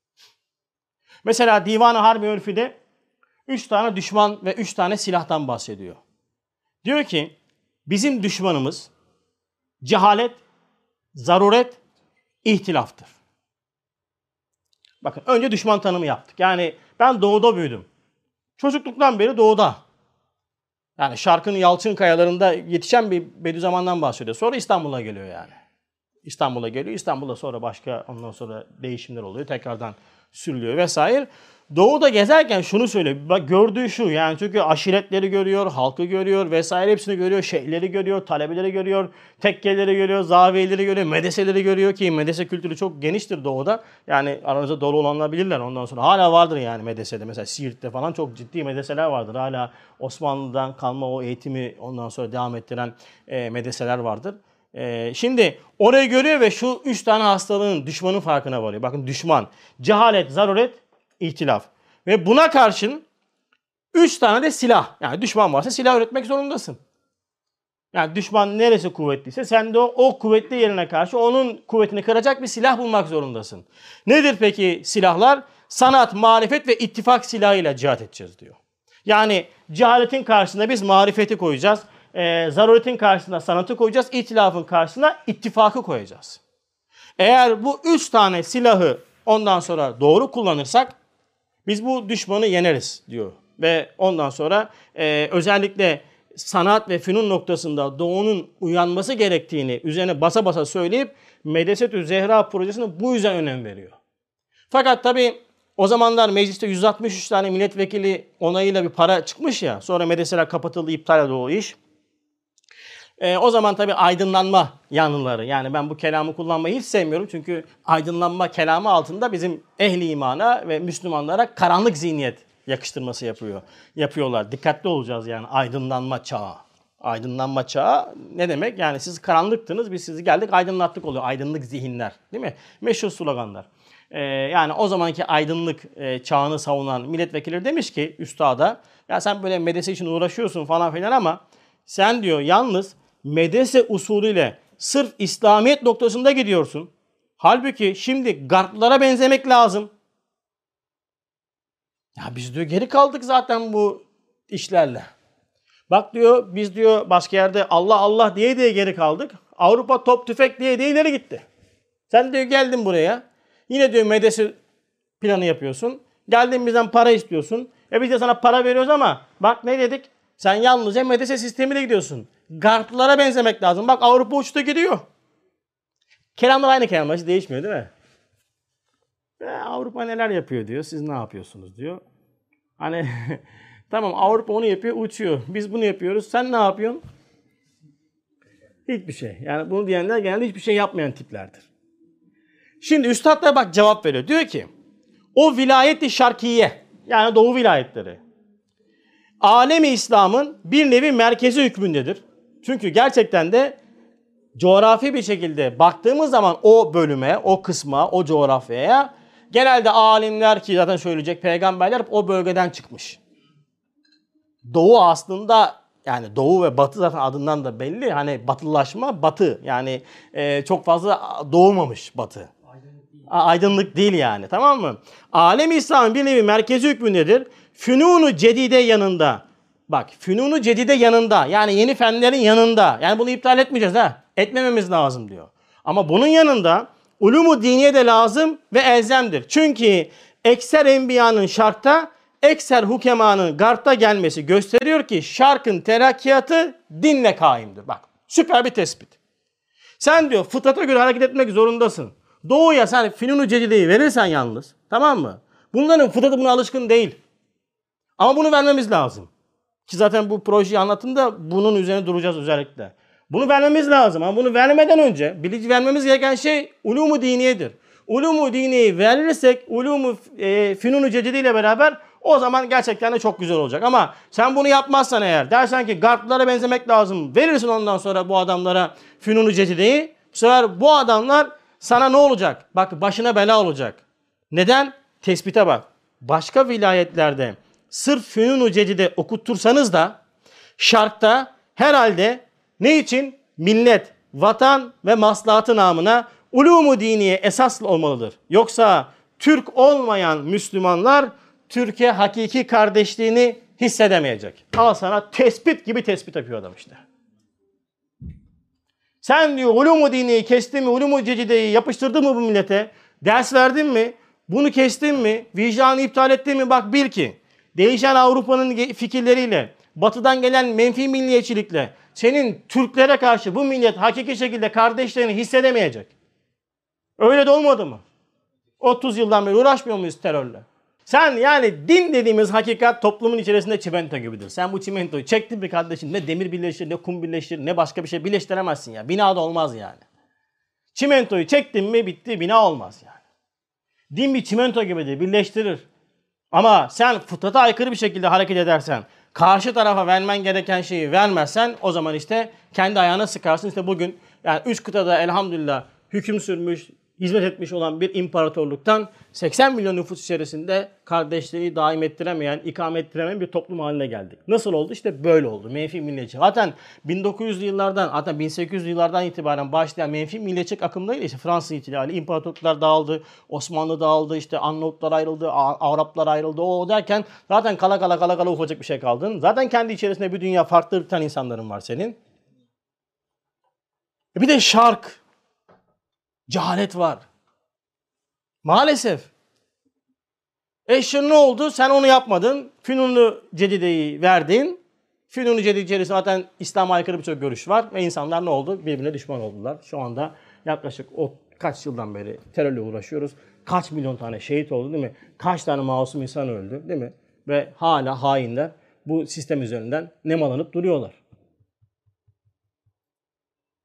Mesela Divan-ı Harbi Örfi'de üç tane düşman ve üç tane silahtan bahsediyor. Diyor ki bizim düşmanımız cehalet, zaruret, ihtilaftır. Bakın önce düşman tanımı yaptık. Yani ben Doğu'da büyüdüm. Çocukluktan beri Doğu'da. Yani Şark'ın Yalçın kayalarında yetişen bir Bediüzzaman'dan bahsediyor. Sonra İstanbul'a geliyor yani. İstanbul'a geliyor. İstanbul'da sonra başka ondan sonra değişimler oluyor. Tekrardan sürülüyor vesaire. Doğu'da gezerken şunu söylüyor. Bak gördüğü şu yani çünkü aşiretleri görüyor, halkı görüyor vesaire hepsini görüyor. Şeyhleri görüyor, talebeleri görüyor, tekkeleri görüyor, zaviyeleri görüyor, medeseleri görüyor ki medese kültürü çok geniştir Doğu'da. Yani aranızda dolu olanlar bilirler ondan sonra. Hala vardır yani medesede. Mesela Siirt'te falan çok ciddi medeseler vardır. Hala Osmanlı'dan kalma o eğitimi ondan sonra devam ettiren e, medeseler vardır. Ee, şimdi orayı görüyor ve şu üç tane hastalığın düşmanın farkına varıyor. Bakın düşman, cehalet, zaruret, ihtilaf. Ve buna karşın üç tane de silah. Yani düşman varsa silah üretmek zorundasın. Yani düşman neresi kuvvetliyse sen de o, o kuvvetli yerine karşı onun kuvvetini kıracak bir silah bulmak zorundasın. Nedir peki silahlar? Sanat, marifet ve ittifak silahıyla cihat edeceğiz diyor. Yani cehaletin karşısında biz marifeti koyacağız. E, zaruretin karşısına sanatı koyacağız. İtilafın karşısına ittifakı koyacağız. Eğer bu üç tane silahı ondan sonra doğru kullanırsak biz bu düşmanı yeneriz diyor. Ve ondan sonra e, özellikle sanat ve fünun noktasında Doğu'nun uyanması gerektiğini üzerine basa basa söyleyip Medesetü Zehra projesine bu yüzden önem veriyor. Fakat tabii o zamanlar mecliste yüz altmış üç tane milletvekili onayıyla bir para çıkmış ya. Sonra medeseler kapatıldı, iptal edildi o iş. E, o zaman tabii aydınlanma yanlıları. Yani ben bu kelamı kullanmayı hiç sevmiyorum. Çünkü aydınlanma kelamı altında bizim ehli imana ve Müslümanlara karanlık zihniyet yakıştırması yapıyor. Yapıyorlar. Dikkatli olacağız yani aydınlanma çağı. Aydınlanma çağı ne demek? Yani siz karanlıktınız, biz sizi geldik aydınlattık oluyor. Aydınlık zihinler, değil mi? Meşhur sloganlar. Ee, yani o zamanki aydınlık e, çağını savunan milletvekilleri demiş ki üstada, ya sen böyle medrese için uğraşıyorsun falan filan ama sen diyor yalnız medrese usulüyle sırf İslamiyet noktasında gidiyorsun. Halbuki şimdi Garplara benzemek lazım. Ya biz diyor geri kaldık zaten bu işlerle. Bak diyor biz diyor başka yerde Allah Allah diye diye geri kaldık. Avrupa top tüfek diye diye ileri gitti. Sen diyor geldin buraya. Yine diyor medrese planı yapıyorsun. Geldin bizden para istiyorsun. E biz de sana para veriyoruz ama bak ne dedik? Sen yalnızca medrese sistemiyle gidiyorsun. Garplara benzemek lazım. Bak Avrupa uçtu gidiyor. Kelamlar aynı kelamlar. Hiç değişmiyor değil mi? E, Avrupa neler yapıyor diyor. Siz ne yapıyorsunuz diyor. Hani tamam Avrupa onu yapıyor uçuyor. Biz bunu yapıyoruz. Sen ne yapıyorsun? Hiçbir şey. Yani bunu diyenler genelde hiçbir şey yapmayan tiplerdir. Şimdi üstad da bak cevap veriyor. Diyor ki o vilayet-i şarkiye yani doğu vilayetleri alemi İslam'ın bir nevi merkezi hükmündedir. Çünkü gerçekten de coğrafi bir şekilde baktığımız zaman o bölüme, o kısma, o coğrafyaya genelde alimler ki zaten söyleyecek peygamberler o bölgeden çıkmış. Doğu aslında yani doğu ve batı zaten adından da belli. Hani batılılaşma batı yani e, çok fazla doğmamış batı. Aydınlık değil. Aydınlık değil yani tamam mı? Alem-i İslam'ın bir nevi merkezi hükmündedir. Fünunu cedide yanında. Bak fünunu cedide yanında yani yeni fenlerin yanında. Yani bunu iptal etmeyeceğiz ha. Etmememiz lazım diyor. Ama bunun yanında ulumu diniye de lazım ve elzemdir. Çünkü ekser enbiyanın şartta ekser hukemanın garpta gelmesi gösteriyor ki şarkın terakkiyatı dinle kaimdir. Bak süper bir tespit. Sen diyor fıtrata göre hareket etmek zorundasın. Doğuya sen fünunu cedideyi verirsen yalnız tamam mı? Bunların fıtratı buna alışkın değil. Ama bunu vermemiz lazım. Ki zaten bu projeyi anlattığımda bunun üzerine duracağız özellikle. Bunu vermemiz lazım ama bunu vermeden önce bilinci vermemiz gereken şey ulumu diniyedir. Ulumu diniyeyi verirsek ulumu e, fünunu cedidi ile beraber o zaman gerçekten de çok güzel olacak. Ama sen bunu yapmazsan eğer dersen ki Garplara benzemek lazım. Verirsin ondan sonra bu adamlara fünunu cedideyi. Bu sefer bu adamlar sana ne olacak? Bak başına bela olacak. Neden? Tespite bak. Başka vilayetlerde sırf fünunu cedide okuttursanız da şarkta herhalde ne için? Millet, vatan ve maslahatı namına ulumu diniye esaslı olmalıdır. Yoksa Türk olmayan Müslümanlar Türkiye hakiki kardeşliğini hissedemeyecek. Al sana tespit gibi tespit yapıyor adam işte. Sen diyor ulumu diniyi kestin mi, ulumu cedideyi yapıştırdın mı bu millete? Ders verdin mi? Bunu kestin mi? Vicdanı iptal ettin mi? Bak bil ki değişen Avrupa'nın fikirleriyle, batıdan gelen menfi milliyetçilikle senin Türklere karşı bu millet hakiki şekilde kardeşlerini hissedemeyecek. Öyle de olmadı mı? otuz yıldan beri uğraşmıyor muyuz terörle? Sen yani din dediğimiz hakikat toplumun içerisinde çimento gibidir. Sen bu çimentoyu çektin bir kardeşim ne demir birleştir, ne kum birleştir, ne başka bir şey birleştiremezsin ya. Bina da olmaz yani. Çimentoyu çektin mi bitti, bina olmaz yani. Din bir çimento gibidir, birleştirir. Ama sen fıtrata aykırı bir şekilde hareket edersen, karşı tarafa vermen gereken şeyi vermezsen o zaman işte kendi ayağına sıkarsın. İşte bugün yani üç kıtada elhamdülillah hüküm sürmüş, hizmet etmiş olan bir imparatorluktan seksen milyon nüfus içerisinde kardeşliği daim ettiremeyen, ikame ettiremeyen bir toplum haline geldik. Nasıl oldu? İşte böyle oldu. Menfi milliyetçi. Zaten bin dokuz yüzlü yıllardan, hatta bin sekiz yüzlü yıllardan itibaren başlayan menfi milliyetçilik akımlarıyla işte Fransız ihtilali, imparatorluklar dağıldı, Osmanlı dağıldı, işte Arnavutlar ayrıldı, Araplar ayrıldı, o derken zaten kala kala kala kala ufacık bir şey kaldın. Zaten kendi içerisinde bir dünya farklı ırktan insanların var senin. E bir de şark. Cehalet var. Maalesef. E şimdi ne oldu? Sen onu yapmadın. Fünunu Cedide'yi verdin. Fünunu Cedide içerisinde zaten İslam'a aykırı birçok görüş var. Ve insanlar ne oldu? Birbirine düşman oldular. Şu anda yaklaşık o kaç yıldan beri terörle uğraşıyoruz. Kaç milyon tane şehit oldu değil mi? Kaç tane masum insan öldü değil mi? Ve hala hainler bu sistem üzerinden nemalanıp duruyorlar.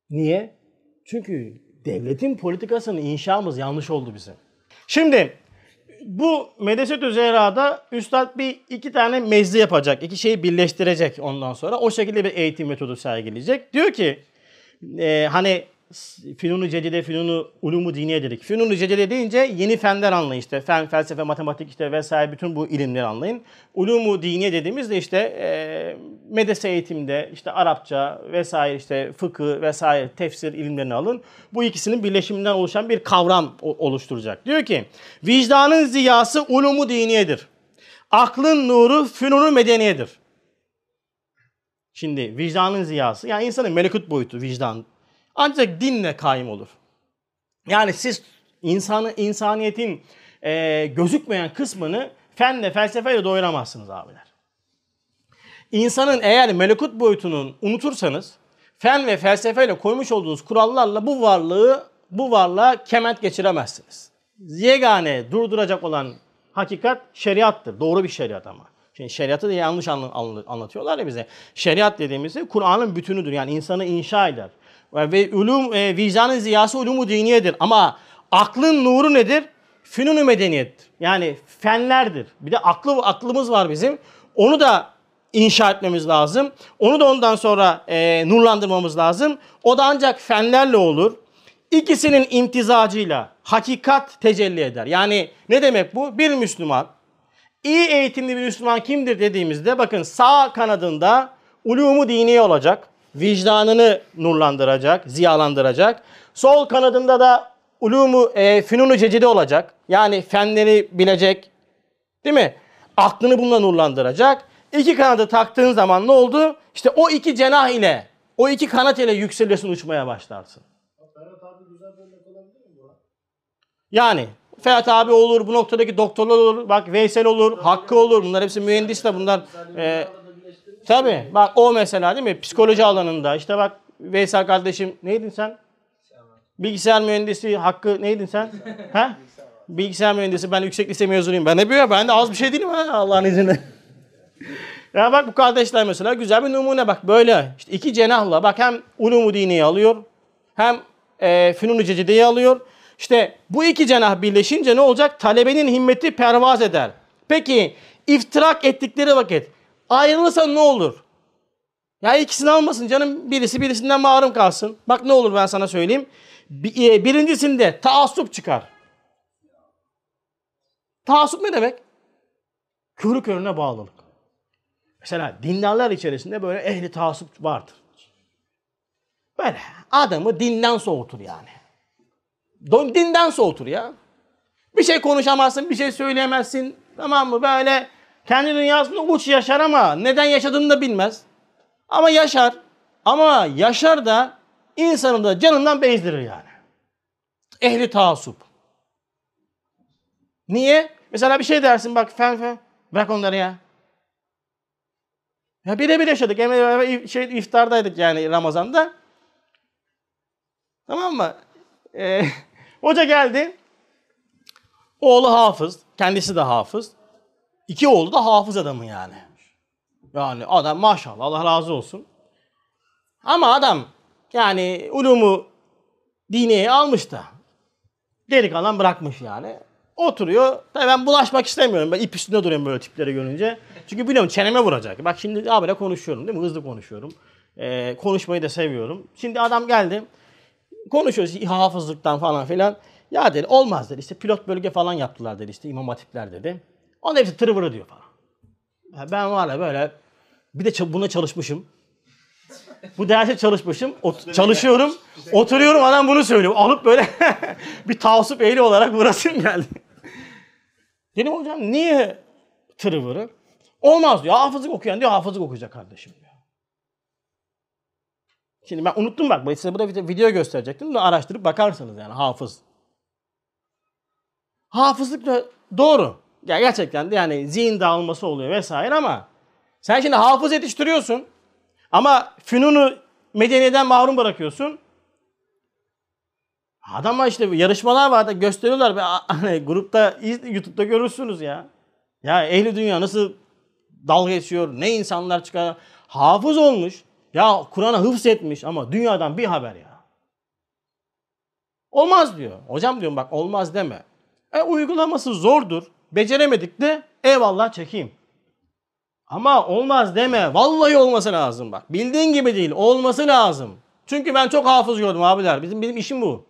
Niye? Çünkü devletin politikasını inşamız yanlış oldu bizim. Şimdi bu Medesetü Zehra'da Üstad bir iki tane mezzi yapacak. İki şeyi birleştirecek ondan sonra. O şekilde bir eğitim metodu sergileyecek. Diyor ki e, hani Fünun-u Cedide, Fünun-u Ulûm-u Diniye dedik. Fünun-u Cedide deyince yeni fenler anlayın işte. Fen, felsefe, matematik işte vesaire bütün bu ilimleri anlayın. Ulûm-u Diniye dediğimizde işte e, medrese eğitimde işte Arapça vesaire işte fıkıh vesaire tefsir ilimlerini alın. Bu ikisinin birleşiminden oluşan bir kavram oluşturacak. Diyor ki vicdanın ziyası ulûm-u diniyedir. Aklın nuru fünun-u medeniyedir. Şimdi vicdanın ziyası yani insanın melekut boyutu vicdan. Ancak dinle kaim olur. Yani siz insanı, insaniyetin e, gözükmeyen kısmını fenle, felsefeyle doyuramazsınız abiler. İnsanın eğer melekut boyutunun unutursanız, fen ve felsefeyle koymuş olduğunuz kurallarla bu varlığı, bu varlığa kement geçiremezsiniz. Yegane durduracak olan hakikat şeriattır. Doğru bir şeriat ama. Şimdi şeriatı da yanlış anlatıyorlar ya bize. Şeriat dediğimizde Kur'an'ın bütünüdür. Yani insanı inşa eder. Ve ulum, e, vicdanın ziyası ulûm-u diniyedir. Ama aklın nuru nedir? Fünun-u medeniyettir. Yani fenlerdir. Bir de aklı, aklımız var bizim. Onu da inşa etmemiz lazım. Onu da ondan sonra e, nurlandırmamız lazım. O da ancak fenlerle olur. İkisinin imtizacıyla hakikat tecelli eder. Yani ne demek bu? Bir Müslüman, iyi eğitimli bir Müslüman kimdir dediğimizde bakın sağ kanadında ulûm-u diniye olacak. Vicdanını nurlandıracak, ziyalandıracak. Sol kanadında da ulûm-u e, fünun-u cecide olacak. Yani fenleri bilecek. Değil mi? Aklını bununla nurlandıracak. İki kanadı taktığın zaman ne oldu? İşte o iki cenah ile, o iki kanat ile yükseliyorsun, uçmaya başlarsın. Ferhat abi güzel bir örnek olabilir mi bu? Yani Ferhat abi olur, bu noktadaki doktorlar olur, bak Veysel olur, Hakkı olur. Bunlar hepsi mühendis de bunlar. E, tabii bak o mesela değil mi? Psikoloji alanında işte bak Veysel kardeşim neydin sen? Bilgisayar mühendisi Hakkı neydin sen? Ha? Bilgisayar mühendisi ben yüksek lise mezunuyum. Ben ne biliyorum? Ben de az bir şey değilim ha Allah'ın izniyle. Ya bak bu kardeşler mesela güzel bir numune bak böyle. İşte iki cenahla bak hem ulûm-u diniyi alıyor hem e, fünun-u cecideyi alıyor. İşte bu iki cenah birleşince ne olacak? Talebenin himmeti pervaz eder. Peki iftirak ettikleri vakit ayrılırsa ne olur? Ya ikisini almasın canım. Birisi birisinden mahrum kalsın. Bak ne olur ben sana söyleyeyim. Birincisinde taassup çıkar. Taassup ne demek? Körü körüne bağlılık. Mesela dindarlar içerisinde böyle ehli taassup vardır. Böyle adamı dinden soğutur yani. Dinden soğutur ya. Bir şey konuşamazsın, bir şey söyleyemezsin. Tamam mı? Böyle kendi dünyasında uç yaşar ama neden yaşadığını da bilmez. Ama yaşar. Ama yaşar da insanı da canından bezdirir yani. Ehli taassup. Niye? Mesela bir şey dersin bak fen fen. Bırak onları ya. Ya birebir yaşadık. Hemen şey, iftardaydık yani Ramazan'da. Tamam mı? Ee, hoca geldi. Oğlu hafız. Kendisi de hafız. İki oğlu da hafız adamı yani. Yani adam maşallah Allah razı olsun. Ama adam yani ulûmu diniyeyi almış da geri kalan bırakmış yani. Oturuyor. Tabii ben bulaşmak istemiyorum. Ben ip üstünde duruyorum böyle tipleri görünce. Çünkü biliyorum çeneme vuracak. Bak şimdi abiyle konuşuyorum değil mi? Hızlı konuşuyorum. Ee, konuşmayı da seviyorum. Şimdi adam geldi. Konuşuyoruz hafızlıktan falan filan. Ya dedi olmaz dedi. İşte pilot bölge falan yaptılar dedi. İşte imam hatipler dedi. Onun hepsi tırvırı diyor falan. Ya ben var ya böyle bir de buna çalışmışım. Bu derse çalışmışım. Ot- çalışıyorum. Oturuyorum adam bunu söylüyor. Alıp böyle bir taassup ehli olarak vurasım geldi. Dedim hocam niye tırvırı? Olmaz diyor. Hafızlık okuyan diyor hafızlık okuyacak kardeşim diyor. Şimdi ben unuttum bak. Ben size burada video gösterecektim de araştırıp bakarsınız yani hafız. Hafızlık da doğru. Ya gerçekten de yani zihin dağılması oluyor vesaire ama sen şimdi hafız yetiştiriyorsun ama fünunu medeniyeden mahrum bırakıyorsun. Adama işte yarışmalar var da gösteriyorlar. Hani grupta, YouTube'da görürsünüz ya. Ya ehli dünya nasıl dalga geçiyor, ne insanlar çıkar. Hafız olmuş. Ya Kur'an'a hıfz etmiş ama dünyadan bir haber ya. Olmaz diyor. Hocam diyorum bak olmaz deme. E, uygulaması zordur. Beceremedik de eyvallah çekeyim. Ama olmaz deme. Vallahi olması lazım bak. Bildiğin gibi değil. Olması lazım. Çünkü ben çok hafız gördüm abiler. Bizim benim işim bu.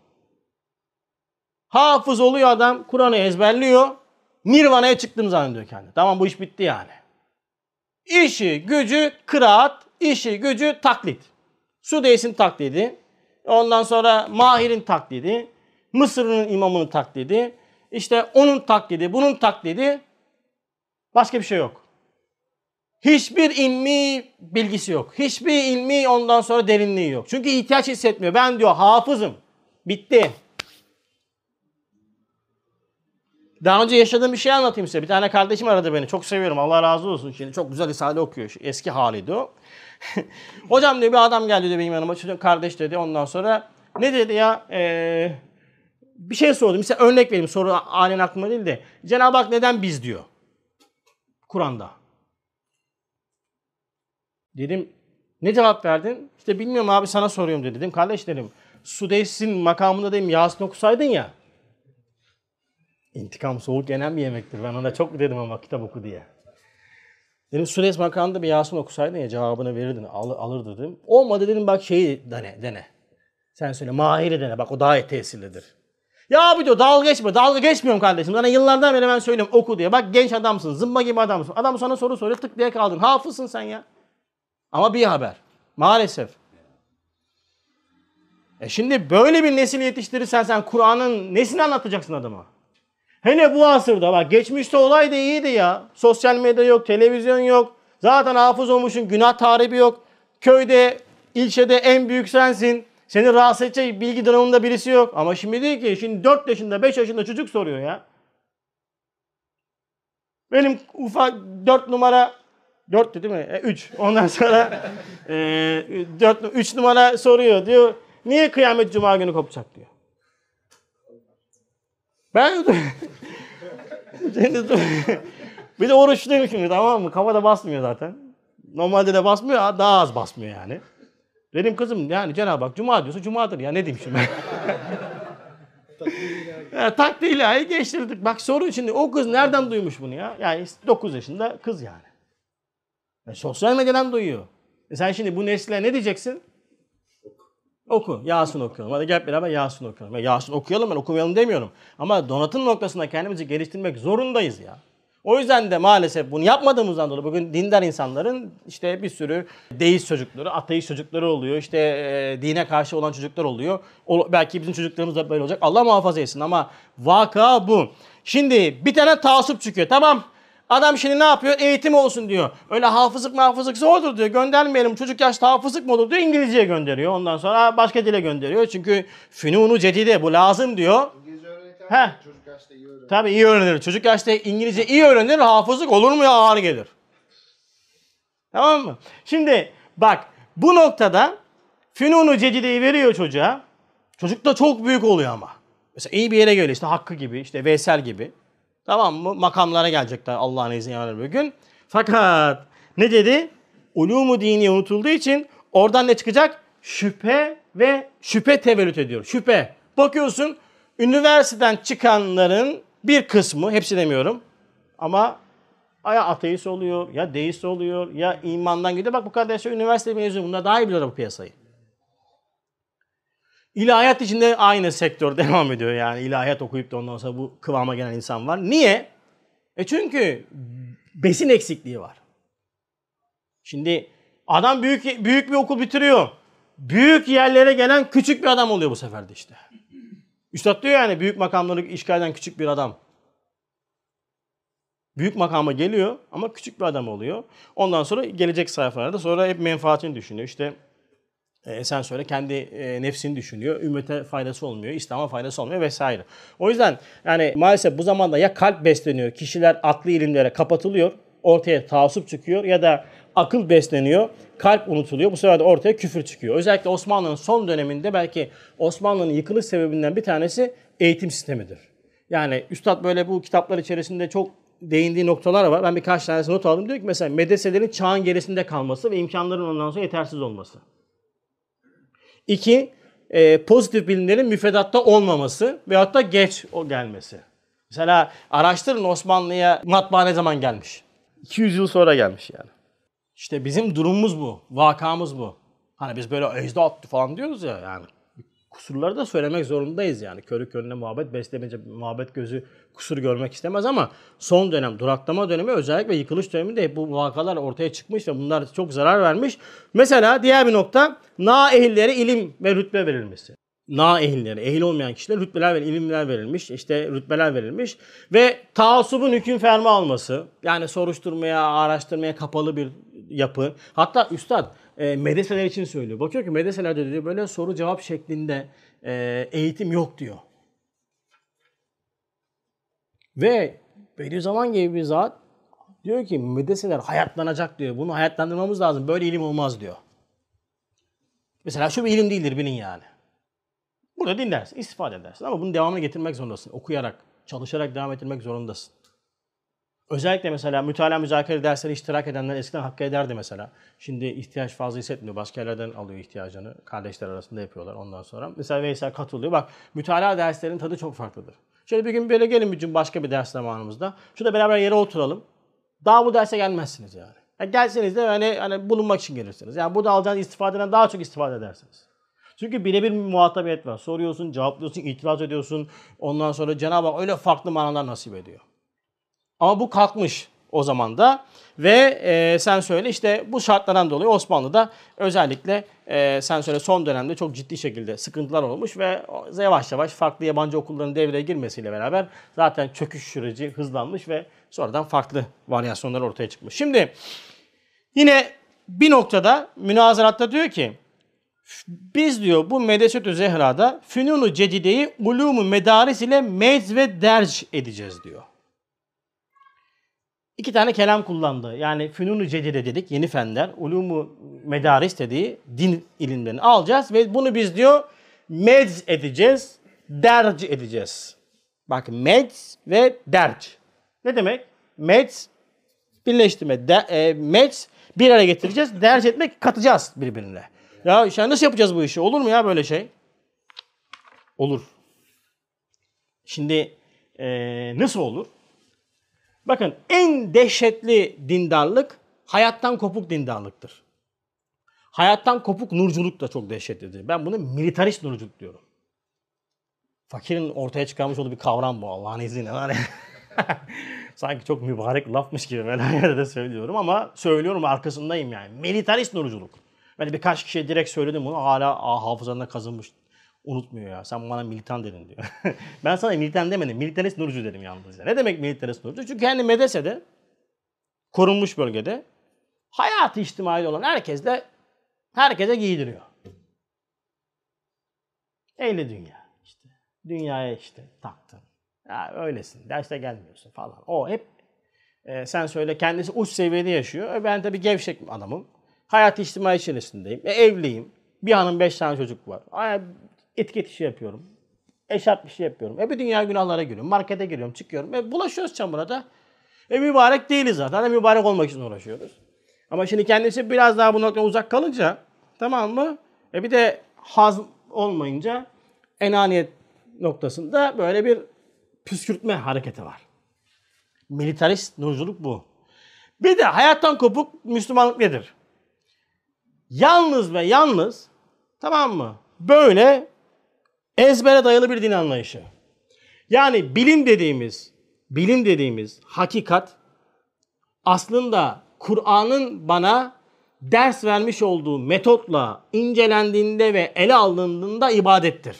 Hafız oluyor adam. Kur'an'ı ezberliyor. Nirvana'ya çıktım zannediyor kendi. Tamam bu iş bitti yani. İşi gücü kıraat. İşi gücü taklit. Sudeys'in taklidi. Ondan sonra Mahir'in taklidi. Mısır'ın imamının taklidi. İşte onun taklidi. Bunun taklidi. Başka bir şey yok. Hiçbir ilmi bilgisi yok. Hiçbir ilmi ondan sonra derinliği yok. Çünkü ihtiyaç hissetmiyor. Ben diyor hafızım. Bitti. Daha önce yaşadığım bir şey anlatayım size. Bir tane kardeşim aradı beni. Çok seviyorum. Allah razı olsun. Şimdi çok güzel Risale okuyor. Eski haliydi o. Hocam diyor bir adam geldi diyor benim yanıma. Çocuk kardeş dedi. Ondan sonra ne dedi ya? Ee, bir şey sordum. Mesela örnek vereyim. Soru halen aklıma değil de. Cenab-ı Hak neden biz diyor? Kur'an'da. Dedim ne cevap verdin? İşte bilmiyorum abi sana soruyorum dedi. Dedim kardeş dedim. Sudeys'in makamında dedim Yasin okusaydın ya. İntikam soğuk yenen bir yemektir. Ben ona çok dedim ama kitap oku diye. Dedim Sudeys makamında bir Yasin okusaydın ya cevabını verirdin. Al, alır dedim. Olmadı dedim bak şeyi dene. dene. Sen söyle Mahir'i dene. Bak o daha tesirlidir. Ya abi diyor dalga geçme. Dalga geçmiyorum kardeşim. Sana yıllardan beri ben söylüyorum oku diye. Bak genç adamsın. Zımba gibi adamsın. Adam sana soru soruyor tık diye kaldın. Hafızsın sen ya. Ama bir haber. Maalesef. E şimdi böyle bir nesil yetiştirirsen sen Kur'an'ın nesini anlatacaksın adama? Hele bu asırda bak geçmişte olay da iyiydi ya. Sosyal medya yok, televizyon yok. Zaten hafız olmuşsun, günah taribi yok. Köyde, ilçede en büyük sensin. Seni rahatsız edecek bilgi donanımında birisi yok. Ama şimdi değil ki. Şimdi dört yaşında, beş yaşında çocuk soruyor ya. Benim ufak dört numara dört değil mi? üç. E, Ondan sonra e, dört, üç numara soruyor diyor. Niye kıyamet cuma günü kopacak diyor. Ben bir de oruçluyum şimdi tamam mı? Kafada basmıyor zaten. Normalde de basmıyor, daha az basmıyor yani. Dedim kızım yani Cenab-ı Hak cuma diyorsa cumadır ya ne diyeyim şimdi ben. Yani, takdir ilahi geçtirdik. Bak soru şimdi o kız nereden duymuş bunu ya? Yani dokuz yaşında kız yani. yani sosyal medyadan duyuyor. E sen şimdi bu nesle ne diyeceksin? Oku. Yasin okuyalım. Hadi gel beraber Yasin okuyalım. Ya Yasin okuyalım ben okumayalım demiyorum. Ama donatım noktasında kendimizi geliştirmek zorundayız ya. O yüzden de maalesef bunu yapmadığımızdan dolayı bugün dindar insanların işte bir sürü deist çocukları, ateist çocukları oluyor. İşte e, dine karşı olan çocuklar oluyor. O, belki bizim çocuklarımız da böyle olacak. Allah muhafaza etsin ama vaka bu. Şimdi bir tane taassup çıkıyor. Tamam. Adam şimdi ne yapıyor? Eğitim olsun diyor. Öyle hafızlık mahfızlıksa olur diyor. Göndermeyelim. Çocuk yaşta hafızlık mı olur diyor. İngilizceye gönderiyor. Ondan sonra başka dile gönderiyor. Çünkü fünunu cedide bu lazım diyor. İngilizce öğrenirken Heh. çocuk yaşta iyi öğrenir. Tabii iyi öğrenir. Çocuk yaşta İngilizce iyi öğrenir. Hafızlık olur mu ya ağır gelir. Tamam mı? Şimdi bak bu noktada fünunu cedideyi veriyor çocuğa. Çocuk da çok büyük oluyor ama. Mesela iyi bir yere geliyor. İşte Hakkı gibi, işte Veysel gibi. Tamam mı? Makamlara gelecekler Allah'ın izniyle yarın bir gün. Fakat ne dedi? Ulûmu dini unutulduğu için oradan ne çıkacak? Şüphe ve şüphe tevellüt ediyor. Şüphe. Bakıyorsun üniversiteden çıkanların bir kısmı, hepsi demiyorum ama ya ateist oluyor, ya deist oluyor, ya imandan gidiyor. Bak bu kardeşler üniversite mezunu. Bunlar daha iyi biliyorlar bu piyasayı. İlahiyat içinde aynı sektör devam ediyor yani. İlahiyat okuyup da ondan sonra bu kıvama gelen insan var. Niye? E çünkü besin eksikliği var. Şimdi adam büyük büyük bir okul bitiriyor. Büyük yerlere gelen küçük bir adam oluyor bu sefer de işte. Üstad diyor yani büyük makamları işgal eden küçük bir adam. Büyük makama geliyor ama küçük bir adam oluyor. Ondan sonra gelecek sayfalarda sonra hep menfaatini düşünüyor. İşte E, sen söyle kendi e, nefsini düşünüyor. Ümmete faydası olmuyor, İslam'a faydası olmuyor vesaire. O yüzden yani maalesef bu zamanda ya kalp besleniyor, kişiler akli ilimlere kapatılıyor, ortaya taassup çıkıyor ya da akıl besleniyor, kalp unutuluyor. Bu sefer de ortaya küfür çıkıyor. Özellikle Osmanlı'nın son döneminde belki Osmanlı'nın yıkılış sebebinden bir tanesi eğitim sistemidir. Yani Üstad böyle bu kitaplar içerisinde çok değindiği noktalar var. Ben birkaç tanesini not aldım. Diyor ki mesela medreselerin çağın gerisinde kalması ve imkanların ondan sonra yetersiz olması. İki, e, pozitif bilimlerin müfredatta olmaması veyahut da geç o gelmesi. Mesela araştırın Osmanlı'ya matbaa ne zaman gelmiş? iki yüz yıl sonra gelmiş yani. İşte bizim durumumuz bu, vakamız bu. Hani biz böyle ecdat falan diyoruz ya yani. Kusurları da söylemek zorundayız yani. Körü körüne muhabbet beslemeyince muhabbet gözü kusur görmek istemez ama son dönem, duraklama dönemi özellikle yıkılış döneminde hep bu vakalar ortaya çıkmış ve bunlar çok zarar vermiş. Mesela diğer bir nokta naehillere ilim ve rütbe verilmesi. Naehillere, ehil olmayan kişilere rütbeler ve ilimler verilmiş, işte rütbeler verilmiş ve taassubun hüküm ferma alması, yani soruşturmaya, araştırmaya kapalı bir yapı. Hatta üstad e, medreseler için söylüyor. Bakıyor ki medreselerde diyor böyle soru cevap şeklinde e, eğitim yok diyor. Ve Bediüzzaman gibi bir zat diyor ki medreseler hayatlanacak diyor. Bunu hayatlandırmamız lazım. Böyle ilim olmaz diyor. Mesela şu bir ilim değildir bilin yani. Burada dinlersin, istifade edersin ama bunun devamını getirmek zorundasın. Okuyarak, çalışarak devam ettirmek zorundasın. Özellikle mesela mütalaa müzakere dersleri iştirak edenler eskiden hakkı ederdi mesela. Şimdi ihtiyaç fazla hissetmiyor. Başka yerlerden alıyor ihtiyacını. Kardeşler arasında yapıyorlar ondan sonra. Mesela Veysel katılıyor. Bak mütalaa derslerinin tadı çok farklıdır. Şöyle bir gün böyle gelin bir gün başka bir ders zamanımızda. Şurada beraber yere oturalım. Daha bu derse gelmezsiniz yani. yani gelseniz de hani, hani bulunmak için gelirsiniz. Yani burada alacağınız istifadeden daha çok istifade edersiniz. Çünkü birebir bir muhatabiyet var. Soruyorsun, cevaplıyorsun, itiraz ediyorsun. Ondan sonra Cenab-ı Hak öyle farklı manalar nasip ediyor. Ama bu kalkmış o zaman da ve e, sen söyle işte bu şartlardan dolayı Osmanlı'da özellikle e, sen söyle son dönemde çok ciddi şekilde sıkıntılar olmuş ve yavaş yavaş farklı yabancı okulların devreye girmesiyle beraber zaten çöküş süreci hızlanmış ve sonradan farklı varyasyonlar ortaya çıkmış. Şimdi yine bir noktada münazaratta diyor ki biz diyor bu Medresetü Zehra'da Fünun-u Cedide'yi ulûm-u medaris ile mez ve derc edeceğiz diyor. İki tane kelam kullandı. Yani Fünun-u Cedide dedik, yeni fenler. Ulûm-u medaris dediği din ilimlerini alacağız ve bunu biz diyor mez edeceğiz, derc edeceğiz. Bak mez ve derc. Ne demek? Mez birleştirme, de, e, mez bir araya getireceğiz, derc etmek katacağız birbirine. Ya işte nasıl yapacağız bu işi? Olur mu ya böyle şey? Olur. Şimdi ee, nasıl olur? Bakın en dehşetli dindarlık hayattan kopuk dindarlıktır. Hayattan kopuk nurculuk da çok dehşetlidir. Ben bunu militarist nurculuk diyorum. Fakirin ortaya çıkarmış olduğu bir kavram bu Allah'ın izniyle. Var ya. Sanki çok mübarek lafmış gibi ben her yerde söylüyorum ama söylüyorum arkasındayım yani. Militarist nurculuk. Ben birkaç kişiye direkt söyledim bunu. Hala aa, hafızasında kazınmış. Unutmuyor ya. Sen bana militan dedin diyor. Ben sana militan demedim. Militarist nurcu dedim yalnızca. Ne demek militarist nurcu? Çünkü kendi medresede, korunmuş bölgede hayatı içtimai olan herkesle herkese giydiriyor. Ehli dünya işte. Dünyaya işte taktın. Ya öylesin. Derste gelmiyorsun falan. O hep e, sen söyle kendisi uç seviyede yaşıyor. E, ben tabii gevşek adamım. Hayat içtimai içerisindeyim. E, evliyim. Bir hanım beş tane çocuk var. Ay, etiket işi yapıyorum. Eşarp işi yapıyorum. E bir dünya günahlara giriyorum. Markete giriyorum, çıkıyorum. E bulaşıyoruz çamura da. E mübarek değiliz zaten. E mübarek olmak için uğraşıyoruz. Ama şimdi kendisi biraz daha bu noktadan uzak kalınca, tamam mı? E bir de haz olmayınca enaniyet noktasında böyle bir püskürtme hareketi var. Militarist nurculuk bu. Bir de hayattan kopuk Müslümanlık nedir? Yalnız ve yalnız, tamam mı? Böyle ezbere dayalı bir din anlayışı. Yani bilim dediğimiz, bilim dediğimiz hakikat aslında Kur'an'ın bana ders vermiş olduğu metotla incelendiğinde ve ele alındığında ibadettir.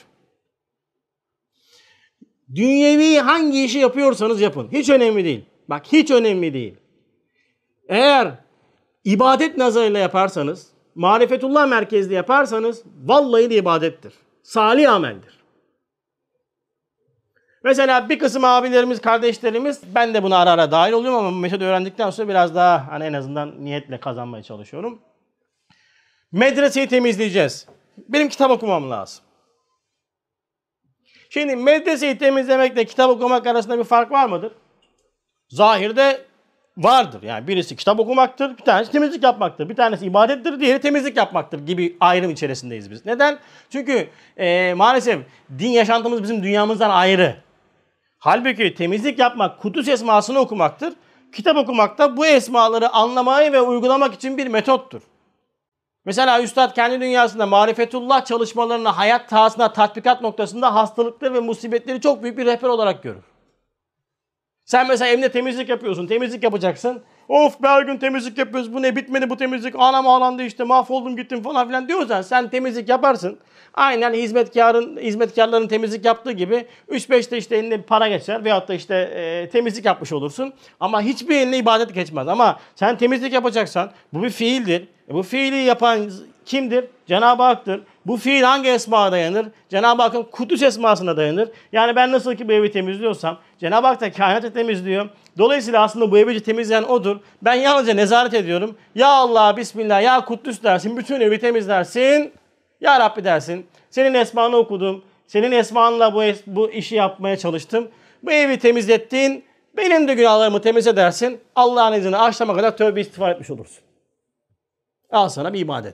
Dünyevi hangi işi yapıyorsanız yapın. Hiç önemli değil. Bak hiç önemli değil. Eğer ibadet nazarıyla yaparsanız, marifetullah merkezli yaparsanız vallahi de ibadettir. Salih ameldir. Mesela bir kısım abilerimiz, kardeşlerimiz, ben de buna ara ara dahil oluyorum ama metodu öğrendikten sonra biraz daha hani en azından niyetle kazanmaya çalışıyorum. Medreseyi temizleyeceğiz. Benim kitap okumam lazım. Şimdi medreseyi temizlemekle kitap okumak arasında bir fark var mıdır? Zahirde vardır. Yani birisi kitap okumaktır, bir tanesi temizlik yapmaktır. Bir tanesi ibadettir, diğeri temizlik yapmaktır gibi ayrım içerisindeyiz biz. Neden? Çünkü e, maalesef din yaşantımız bizim dünyamızdan ayrı. Halbuki temizlik yapmak, kudüs esmasını okumaktır. Kitap okumak da bu esmaları anlamayı ve uygulamak için bir metottur. Mesela Üstad kendi dünyasında marifetullah çalışmalarını hayat tahasına tatbikat noktasında hastalıkları ve musibetleri çok büyük bir rehber olarak görür. Sen mesela evde temizlik yapıyorsun, temizlik yapacaksın. Of be her gün temizlik yapıyoruz, bu ne bitmedi bu temizlik, anam ağlandı işte mahvoldum gittim falan filan diyorsan sen temizlik yaparsın. Aynen hizmetkarın, hizmetkarların temizlik yaptığı gibi üç beş de işte eline bir para geçer veyahut da işte e, temizlik yapmış olursun. Ama hiçbir eline ibadet geçmez. Ama sen temizlik yapacaksan bu bir fiildir. E, bu fiili yapan kimdir? Cenab-ı Hak'tır. Bu fiil hangi esmaya dayanır? Cenab-ı Hakk'ın Kudüs esmasına dayanır. Yani ben nasıl ki bu evi temizliyorsam Cenab-ı Hak da kainatı temizliyor. Dolayısıyla aslında bu evi temizleyen odur. Ben yalnızca nezaret ediyorum. Ya Allah, Bismillah, ya Kudüs dersin. Bütün evi temizlersin. Ya Rabbi dersin. Senin esmanı okudum. Senin esmanla bu, es bu işi yapmaya çalıştım. Bu evi temizlettin. Benim de günahlarımı temizle dersin. Allah'ın izniyle akşama kadar tövbe istiğfar etmiş olursun. Al sana bir ibadet.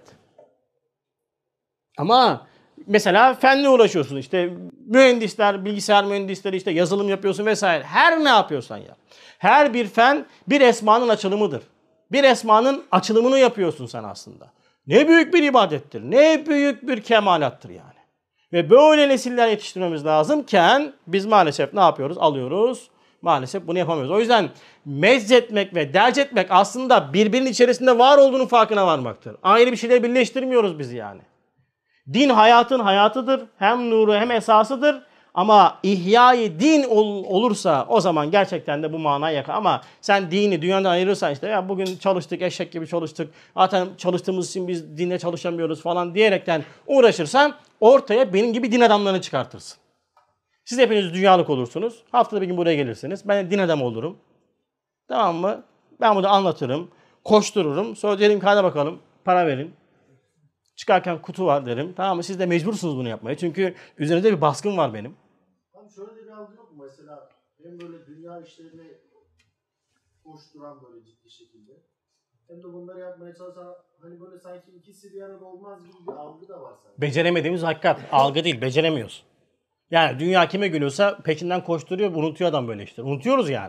Ama mesela fenle uğraşıyorsun işte mühendisler, bilgisayar mühendisleri işte yazılım yapıyorsun vesaire. Her ne yapıyorsan yap. Her bir fen bir esmanın açılımıdır. Bir esmanın açılımını yapıyorsun sen aslında. Ne büyük bir ibadettir. Ne büyük bir kemalattır yani. Ve böyle nesiller yetiştirmemiz lazımken biz maalesef ne yapıyoruz? Alıyoruz. Maalesef bunu yapamıyoruz. O yüzden mezzetmek ve derc etmek aslında birbirinin içerisinde var olduğunun farkına varmaktır. Ayrı bir şeyleri birleştirmiyoruz biz yani. Din hayatın hayatıdır. Hem nuru hem esasıdır. Ama ihyayı din ol, olursa o zaman gerçekten de bu manaya yakar. Ama sen dini dünyadan ayırırsan işte ya bugün çalıştık eşek gibi çalıştık. Zaten çalıştığımız için biz dinle çalışamıyoruz falan diyerekten uğraşırsan ortaya benim gibi din adamlarını çıkartırsın. Siz hepiniz dünyalık olursunuz. Haftada bir gün buraya gelirsiniz. Ben de din adamı olurum. Tamam mı? Ben bunu anlatırım. Koştururum. Sonra derim ki hadi bakalım para verin. Çıkarken kutu var derim. Tamam mı? Siz de mecbursunuz bunu yapmaya. Çünkü üzerinde bir baskın var benim. Tam şöyle bir algı yok mu mesela? Hem böyle dünya işlerine koşturan böyle ciddi şekilde. Hem de bunları yapmaya çalışan hani böyle sanki ikisi bir arada olmaz gibi bir algı da var sanki. Beceremediğimiz hakikat. Algı değil. Beceremiyoruz. Yani dünya kime gülüyorsa peşinden koşturuyor. Unutuyor adam böyle işte. Unutuyoruz yani.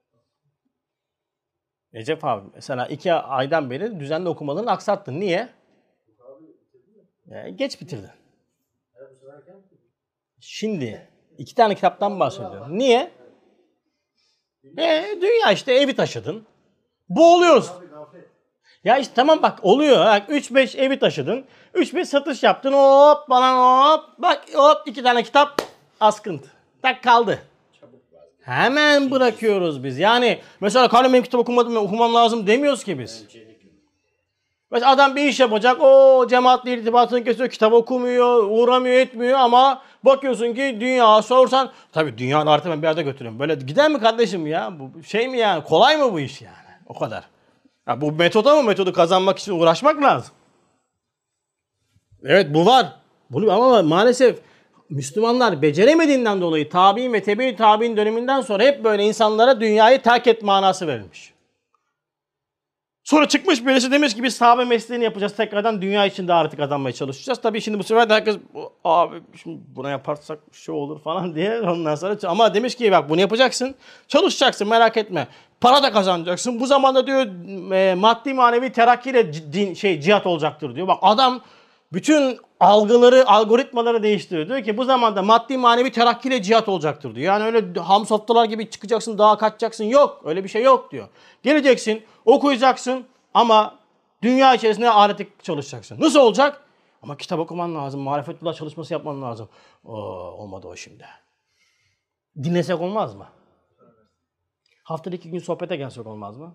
Recep abi mesela iki aydan beri düzenli okumalarını aksattın. Niye? Yani geç bitirdin. Şimdi iki tane kitaptan bahsediyorum. Niye? E, dünya işte evi taşıdın. Boğuluyoruz. Ya işte tamam bak oluyor. üç beş evi taşıdın. üç beş satış yaptın. Hop bana hop. Bak hop iki tane kitap askıntı. Tak kaldı. Hemen bırakıyoruz biz. Yani mesela kardeşim benim kitap okumadım okumam lazım demiyoruz ki biz. Mesela adam bir iş yapacak. O cemaatle irtibatını kesiyor. Kitap okumuyor. Uğramıyor etmiyor ama bakıyorsun ki dünya sorsan. Tabii dünyanın artık ben bir yerde götürüyorum. Böyle gider mi kardeşim ya? Bu şey mi yani? Kolay mı bu iş yani? O kadar. Ya bu metoda mı? Metodu kazanmak için uğraşmak lazım. Evet bu var. Bunu ama maalesef Müslümanlar beceremediğinden dolayı tabi'in ve tebe-i tabi'in döneminden sonra hep böyle insanlara dünyayı terk et manası verilmiş. Sonra çıkmış birisi demiş ki biz sahabe mesleğini yapacağız tekrardan dünya için de artık kazanmaya çalışacağız. Tabii şimdi bu sefer de herkes abi şimdi buna yaparsak şey olur falan diye ondan sonra ama demiş ki bak bunu yapacaksın çalışacaksın merak etme para da kazanacaksın. Bu zamanda diyor e, maddi manevi terakkiyle din, şey cihat olacaktır diyor. Bak adam bütün algıları algoritmaları değiştiriyor. Diyor ki bu zamanda maddi manevi terakkiyle cihat olacaktır diyor. Yani öyle hamsoftalar gibi çıkacaksın dağa kaçacaksın yok öyle bir şey yok diyor. Geleceksin okuyacaksın ama dünya içerisinde ahirete çalışacaksın. Nasıl olacak? Ama kitap okuman lazım. Marifetullah çalışması yapman lazım. Oo, olmadı o şimdi. Dinlesek olmaz mı? Haftada iki gün sohbete gelsek olmaz mı?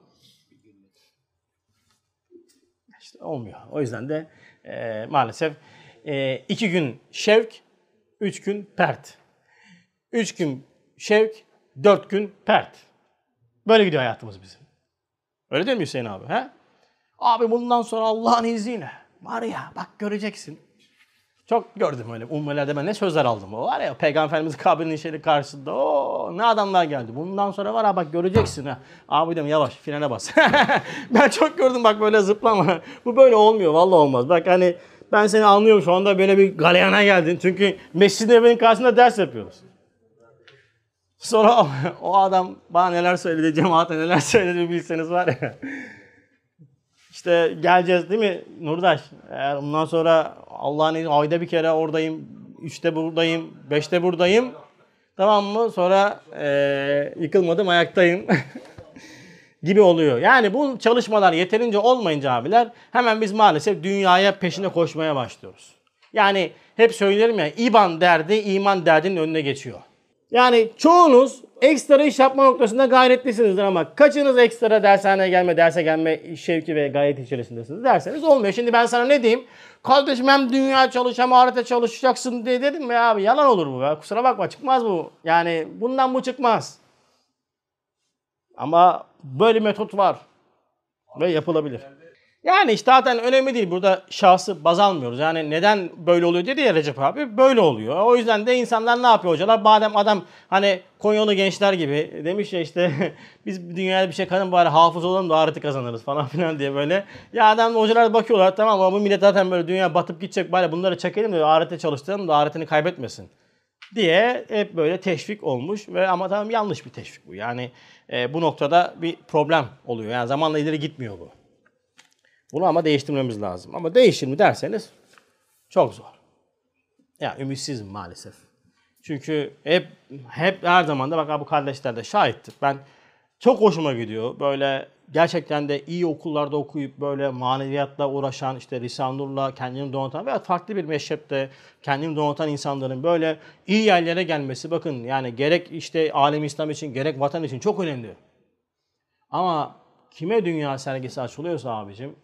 İşte olmuyor. O yüzden de e, maalesef e, iki gün şevk, üç gün pert. Üç gün şevk, dört gün pert. Böyle gidiyor hayatımız bizim. Öyle değil mi Hüseyin abi? He? Abi bundan sonra Allah'ın izniyle var ya bak göreceksin. Çok gördüm öyle. Ummelerde ben ne sözler aldım. O var ya Peygamberimiz kabrinin şeyi karşısında. O ne adamlar geldi. Bundan sonra var ha bak göreceksin ha. Abi dedim yavaş frene bas. Ben çok gördüm bak böyle zıplama. Bu böyle olmuyor vallahi olmaz. Bak hani ben seni anlıyorum şu anda böyle bir galeyana geldin. Çünkü Mescid-i Nebevi'nin karşısında ders yapıyoruz. Sonra o, o adam bana neler söyledi, cemaate neler söyledi bilseniz var ya. İşte geleceğiz değil mi Nurdaş? Eğer ondan sonra Allah'ın izniyle ayda bir kere oradayım, üçte buradayım, beşte buradayım. Tamam mı? Sonra ee, yıkılmadım ayaktayım gibi oluyor. Yani bu çalışmalar yeterince olmayınca abiler hemen biz maalesef dünyaya peşine koşmaya başlıyoruz. Yani hep söylerim ya İban derdi iman derdinin önüne geçiyor. Yani çoğunuz ekstra iş yapma noktasında gayretlisinizdir ama kaçınız ekstra dershaneye gelme, derse gelme şevki ve gayret içerisindesiniz derseniz olmuyor. Şimdi ben sana ne diyeyim? Kardeşim hem dünya çalış hem ahirete çalışacaksın diye dedim mi abi? Yalan olur bu ya. Kusura bakma çıkmaz bu. Yani bundan bu çıkmaz. Ama böyle metot var. Ve yapılabilir. Yani işte zaten önemli değil. Burada şahsı baz almıyoruz. Yani neden böyle oluyor dedi ya Recep abi. Böyle oluyor. O yüzden de insanlar ne yapıyor hocalar? Madem adam hani Konyalı gençler gibi demiş ya işte biz dünyada bir şey kazanalım bari hafız olalım da ahireti kazanırız falan filan diye böyle. Ya adam hocalar bakıyorlar tamam ama bu millet zaten böyle dünya batıp gidecek bari bunları çekelim de ahirete çalıştıralım da ahiretini kaybetmesin diye hep böyle teşvik olmuş ve ama tamam yanlış bir teşvik bu. Yani e, bu noktada bir problem oluyor. Yani zamanla ileri gitmiyor bu. Bunu ama değiştirmemiz lazım. Ama değişir mi derseniz çok zor. Ya ümitsizim maalesef. Çünkü hep hep her zaman da bak bu kardeşler de şahittir. Ben çok hoşuma gidiyor. Böyle gerçekten de iyi okullarda okuyup böyle maneviyatla uğraşan, işte Risale-i Nur'la kendini donatan veya farklı bir meşrepte kendini donatan insanların böyle iyi yerlere gelmesi bakın yani gerek işte alem İslam için gerek vatan için çok önemli. Ama kime dünya sergisi açılıyorsa abicim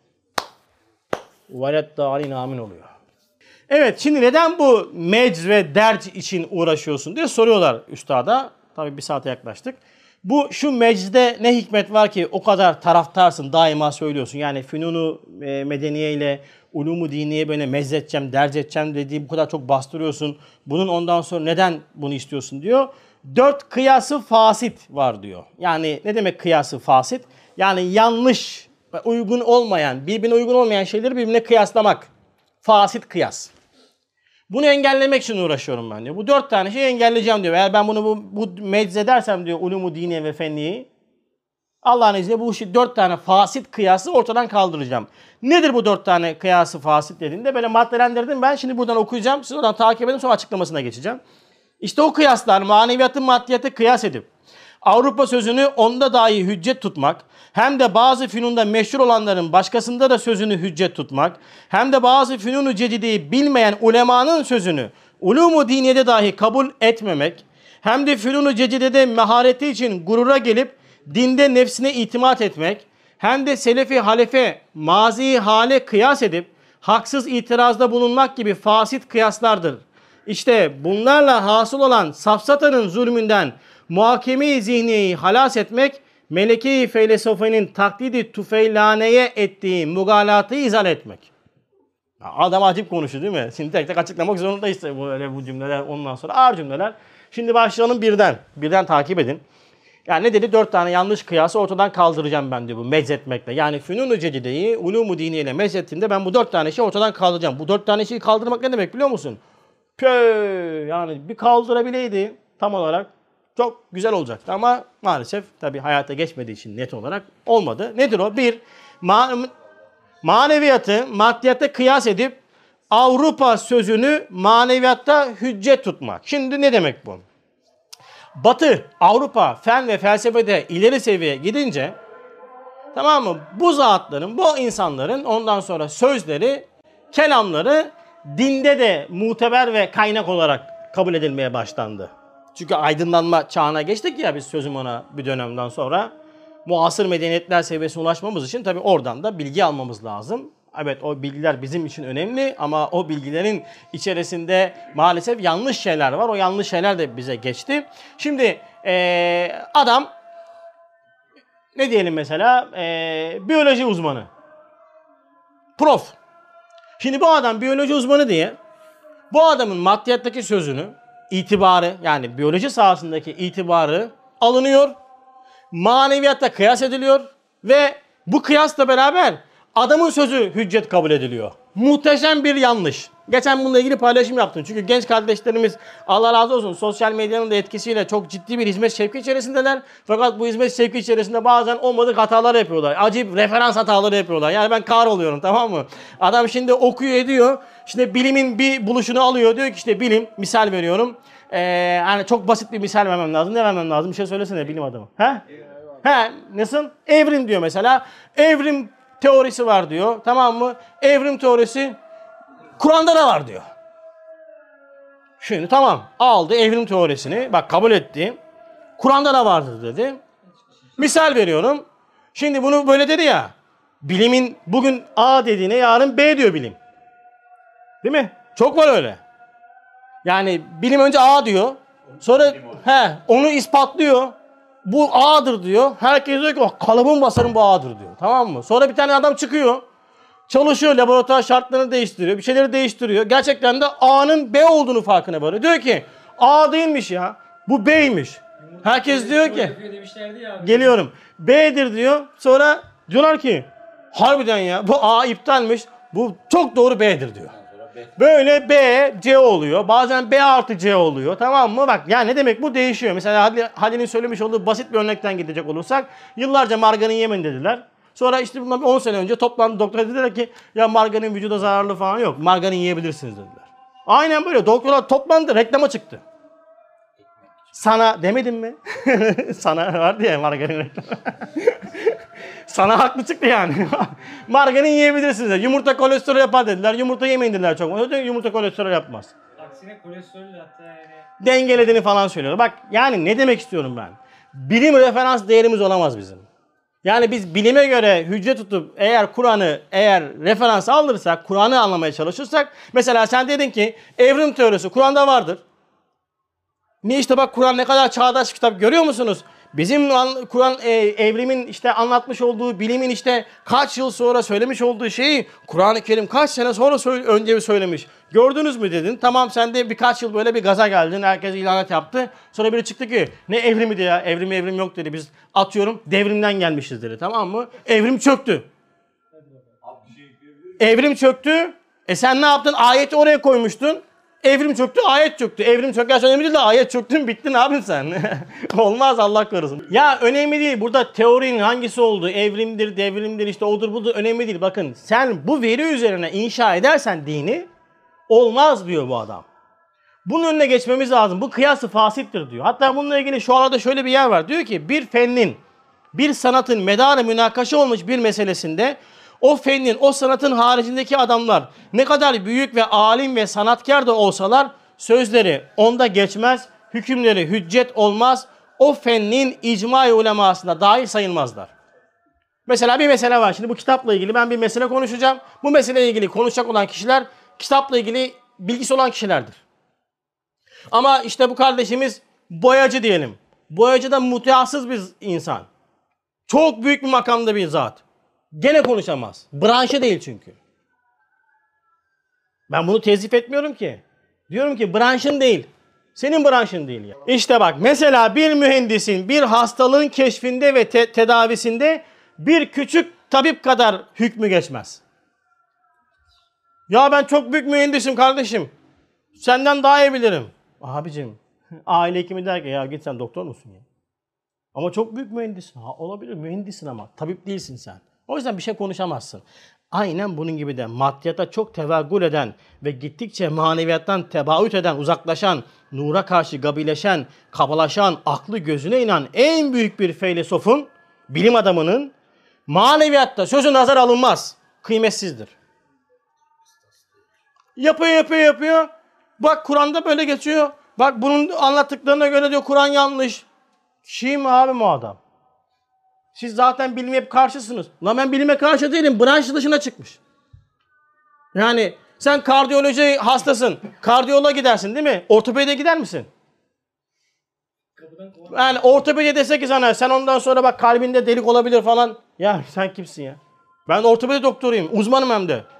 Uvalet alin amin oluyor. Evet şimdi neden bu mecz ve derc için uğraşıyorsun diye soruyorlar üstada. Tabii bir saate yaklaştık. Bu şu mecde ne hikmet var ki o kadar taraftarsın daima söylüyorsun. Yani fünunu e, medeniye ile ulumu diniye böyle mezzeteceğim, derc edeceğim dediği bu kadar çok bastırıyorsun. Bunun ondan sonra neden bunu istiyorsun diyor. Dört kıyası fasit var diyor. Yani ne demek kıyası fasit? Yani yanlış, uygun olmayan, birbirine uygun olmayan şeyleri birbirine kıyaslamak. Fasit kıyas. Bunu engellemek için uğraşıyorum ben diyor. Bu dört tane şeyi engelleyeceğim diyor. Eğer ben bunu bu, bu meczedersem diyor ulumu diniye ve fenniyi Allah'ın izniyle bu işi dört tane fasit kıyası ortadan kaldıracağım. Nedir bu dört tane kıyası fasit dediğinde böyle maddelendirdim ben. Şimdi buradan okuyacağım. Siz oradan takip edin sonra açıklamasına geçeceğim. İşte o kıyaslar maneviyatı maddiyatı kıyas edip Avrupa sözünü onda dahi hüccet tutmak, hem de bazı fünunda meşhur olanların başkasında da sözünü hüccet tutmak, hem de bazı fünunu cedideyi bilmeyen ulemanın sözünü ulumu diniyede dahi kabul etmemek, hem de fünunu cecidede mehareti için gurura gelip dinde nefsine itimat etmek, hem de selefi halefe mazi hale kıyas edip haksız itirazda bulunmak gibi fasit kıyaslardır. İşte bunlarla hasıl olan safsatanın zulmünden muhakeme-i zihniyeyi halas etmek, meleke-i felsefenin taklidi tufeylaneye ettiği mugalatı izah etmek. Adam acip konuşuyor değil mi? Şimdi tek tek açıklamak zorundayız böyle bu cümleler ondan sonra ağır cümleler. Şimdi başlayalım birden. Birden takip edin. Yani ne dedi? Dört tane yanlış kıyası ortadan kaldıracağım ben diyor bu meczetmekle. Yani fünun-u cedideyi, ulumu diniyle meczettiğimde ben bu dört tane şeyi ortadan kaldıracağım. Bu dört tane şeyi kaldırmak ne demek biliyor musun? Pööö yani bir kaldırabileydi tam olarak çok güzel olacaktı ama maalesef tabii hayata geçmediği için net olarak olmadı. Nedir o? Bir, ma maneviyatı maddiyata kıyas edip Avrupa sözünü maneviyatta hüccet tutmak. Şimdi ne demek bu? Batı, Avrupa, fen ve felsefede ileri seviyeye gidince tamam mı? Bu zatların, bu insanların ondan sonra sözleri, kelamları dinde de muteber ve kaynak olarak kabul edilmeye başlandı. Çünkü aydınlanma çağına geçtik ya biz sözüm ona bir dönemden sonra. Muasır medeniyetler seviyesine ulaşmamız için tabii oradan da bilgi almamız lazım. Evet o bilgiler bizim için önemli ama o bilgilerin içerisinde maalesef yanlış şeyler var. O yanlış şeyler de bize geçti. Şimdi ee, adam ne diyelim mesela ee, biyoloji uzmanı. Prof. Şimdi bu adam biyoloji uzmanı diye Bu adamın maddiyattaki sözünü, itibarı yani biyoloji sahasındaki itibarı alınıyor. Maneviyatta kıyas ediliyor ve bu kıyasla beraber adamın sözü hüccet kabul ediliyor. Muhteşem bir yanlış. Geçen bununla ilgili paylaşım yaptım. Çünkü genç kardeşlerimiz Allah razı olsun sosyal medyanın da etkisiyle çok ciddi bir hizmet şevki içerisindeler. Fakat bu hizmet şevki içerisinde bazen olmadık hatalar yapıyorlar. Acayip referans hataları yapıyorlar. Yani ben kahroluyorum, tamam mı? Adam şimdi okuyor ediyor. İşte bilimin bir buluşunu alıyor. Diyor ki işte bilim, misal veriyorum. Ee, yani çok basit bir misal vermem lazım. Ne vermem lazım? Bir şey söylesene bilim adamı. He? He, nasıl? Evrim diyor mesela. Evrim teorisi var diyor. Tamam mı? Evrim teorisi Kur'an'da da var diyor. Şimdi tamam. Aldı evrim teorisini. Bak kabul etti. Kur'an'da da vardır dedi. Misal veriyorum. Şimdi bunu böyle dedi ya. Bilimin bugün A dediğine yarın B diyor bilim. Değil mi? Çok var öyle. Yani bilim önce A diyor. Sonra he, onu ispatlıyor. Bu A'dır diyor. Herkes diyor ki oh, kalıbın basarım bu A'dır diyor. Tamam mı? Sonra bir tane adam çıkıyor. Çalışıyor, laboratuvar şartlarını değiştiriyor. Bir şeyleri değiştiriyor. Gerçekten de A'nın B olduğunu farkına varıyor. Diyor ki A değilmiş ya. Bu B'ymiş. Herkes diyor ki geliyorum. B'dir diyor. Sonra diyorlar ki harbiden ya bu A iptalmiş. Bu çok doğru B'dir diyor. Böyle B, C oluyor. Bazen B artı C oluyor. Tamam mı? Bak yani ne demek bu değişiyor. Mesela Halil'in söylemiş olduğu basit bir örnekten gidecek olursak yıllarca margarin yemeyin dediler. Sonra işte bundan on sene önce toplandı doktor dediler ki ya margarin vücuda zararlı falan yok. Margarin yiyebilirsiniz dediler. Aynen böyle doktorlar toplandı reklama çıktı. Sana demedim mi? Sana vardı ya margarin reklamı. Sana haklı çıktı yani. Margarin yiyebilirsiniz. Yumurta kolesterol yapar dediler. Yumurta yemeyin dediler çok. Yumurta kolesterol yapmaz. Aksine kolesterol hatta yani. Dengelediğini falan söylüyor. Bak yani ne demek istiyorum ben? Bilim referans değerimiz olamaz bizim. Yani biz bilime göre hücre tutup eğer Kur'an'ı eğer referans alırsak, Kur'an'ı anlamaya çalışırsak mesela sen dedin ki evrim teorisi Kur'an'da vardır. Ne işte bak Kur'an ne kadar çağdaş kitap görüyor musunuz? Bizim Kur'an e, evrimin işte anlatmış olduğu bilimin işte kaç yıl sonra söylemiş olduğu şeyi Kur'an-ı Kerim kaç sene sonra söyle, önce söylemiş. Gördünüz mü dedin. Tamam sen de birkaç yıl böyle bir gaza geldin. Herkes ilanat yaptı. Sonra biri çıktı ki ne evrimi de ya evrim evrim yok dedi. Biz atıyorum devrimden gelmişiz dedi. Tamam mı? Evrim çöktü. Evrim çöktü. E sen ne yaptın? Ayeti oraya koymuştun. Evrim çöktü, ayet çöktü. Evrim çökerse önemli değil de ayet çöktün bitti ne yapıyorsun sen? Olmaz Allah korusun. Ya önemli değil. Burada teorinin hangisi olduğu evrimdir, devrimdir işte odur budur önemli değil. Bakın sen bu veri üzerine inşa edersen dini olmaz diyor bu adam. Bunun önüne geçmemiz lazım. Bu kıyası fasittir diyor. Hatta bununla ilgili şu arada şöyle bir yer var. Diyor ki bir fennin, bir sanatın medarı münakaşa olmuş bir meselesinde o fennin, o sanatın haricindeki adamlar ne kadar büyük ve alim ve sanatkar da olsalar sözleri onda geçmez, hükümleri hüccet olmaz, o fennin icma-i ulemasına dahil sayılmazlar. Mesela bir mesele var. Şimdi bu kitapla ilgili ben bir mesele konuşacağım. Bu meseleyle ilgili konuşacak olan kişiler kitapla ilgili bilgisi olan kişilerdir. Ama işte bu kardeşimiz boyacı diyelim. Boyacı da mütehassıs bir insan. Çok büyük bir makamda bir zat. Gene konuşamaz. Branşı değil çünkü. Ben bunu tezif etmiyorum ki. Diyorum ki branşın değil. Senin branşın değil ya. İşte bak mesela bir mühendisin bir hastalığın keşfinde ve te- tedavisinde bir küçük tabip kadar hükmü geçmez. Ya ben çok büyük mühendisim kardeşim. Senden daha iyi bilirim. Abicim aile hekimi der ki ya git sen doktor musun ya? Ama çok büyük mühendisin. Ha, olabilir mühendisin ama tabip değilsin sen. O yüzden bir şey konuşamazsın. Aynen bunun gibi de maddiyata çok tevakkül eden ve gittikçe maneviyattan tebaüt eden, uzaklaşan, nura karşı gabileşen, kabalaşan, aklı gözüne inen en büyük bir filozofun, bilim adamının maneviyatta sözü nazar alınmaz. Kıymetsizdir. Yapıyor, yapıyor, yapıyor. Bak Kur'an'da böyle geçiyor. Bak bunun anlattıklarına göre diyor Kur'an yanlış. Şii mi abi bu adam? Siz zaten bilime hep karşısınız. Lan ben bilime karşı değilim. Branş dışına çıkmış. Yani sen kardiyoloji hastasın. Kardiyoloğa gidersin değil mi? Ortopediye gider misin? Yani ortopedi dese ki sana sen ondan sonra bak kalbinde delik olabilir falan. Ya sen kimsin ya? Ben ortopedi doktoruyum. Uzmanım hem de.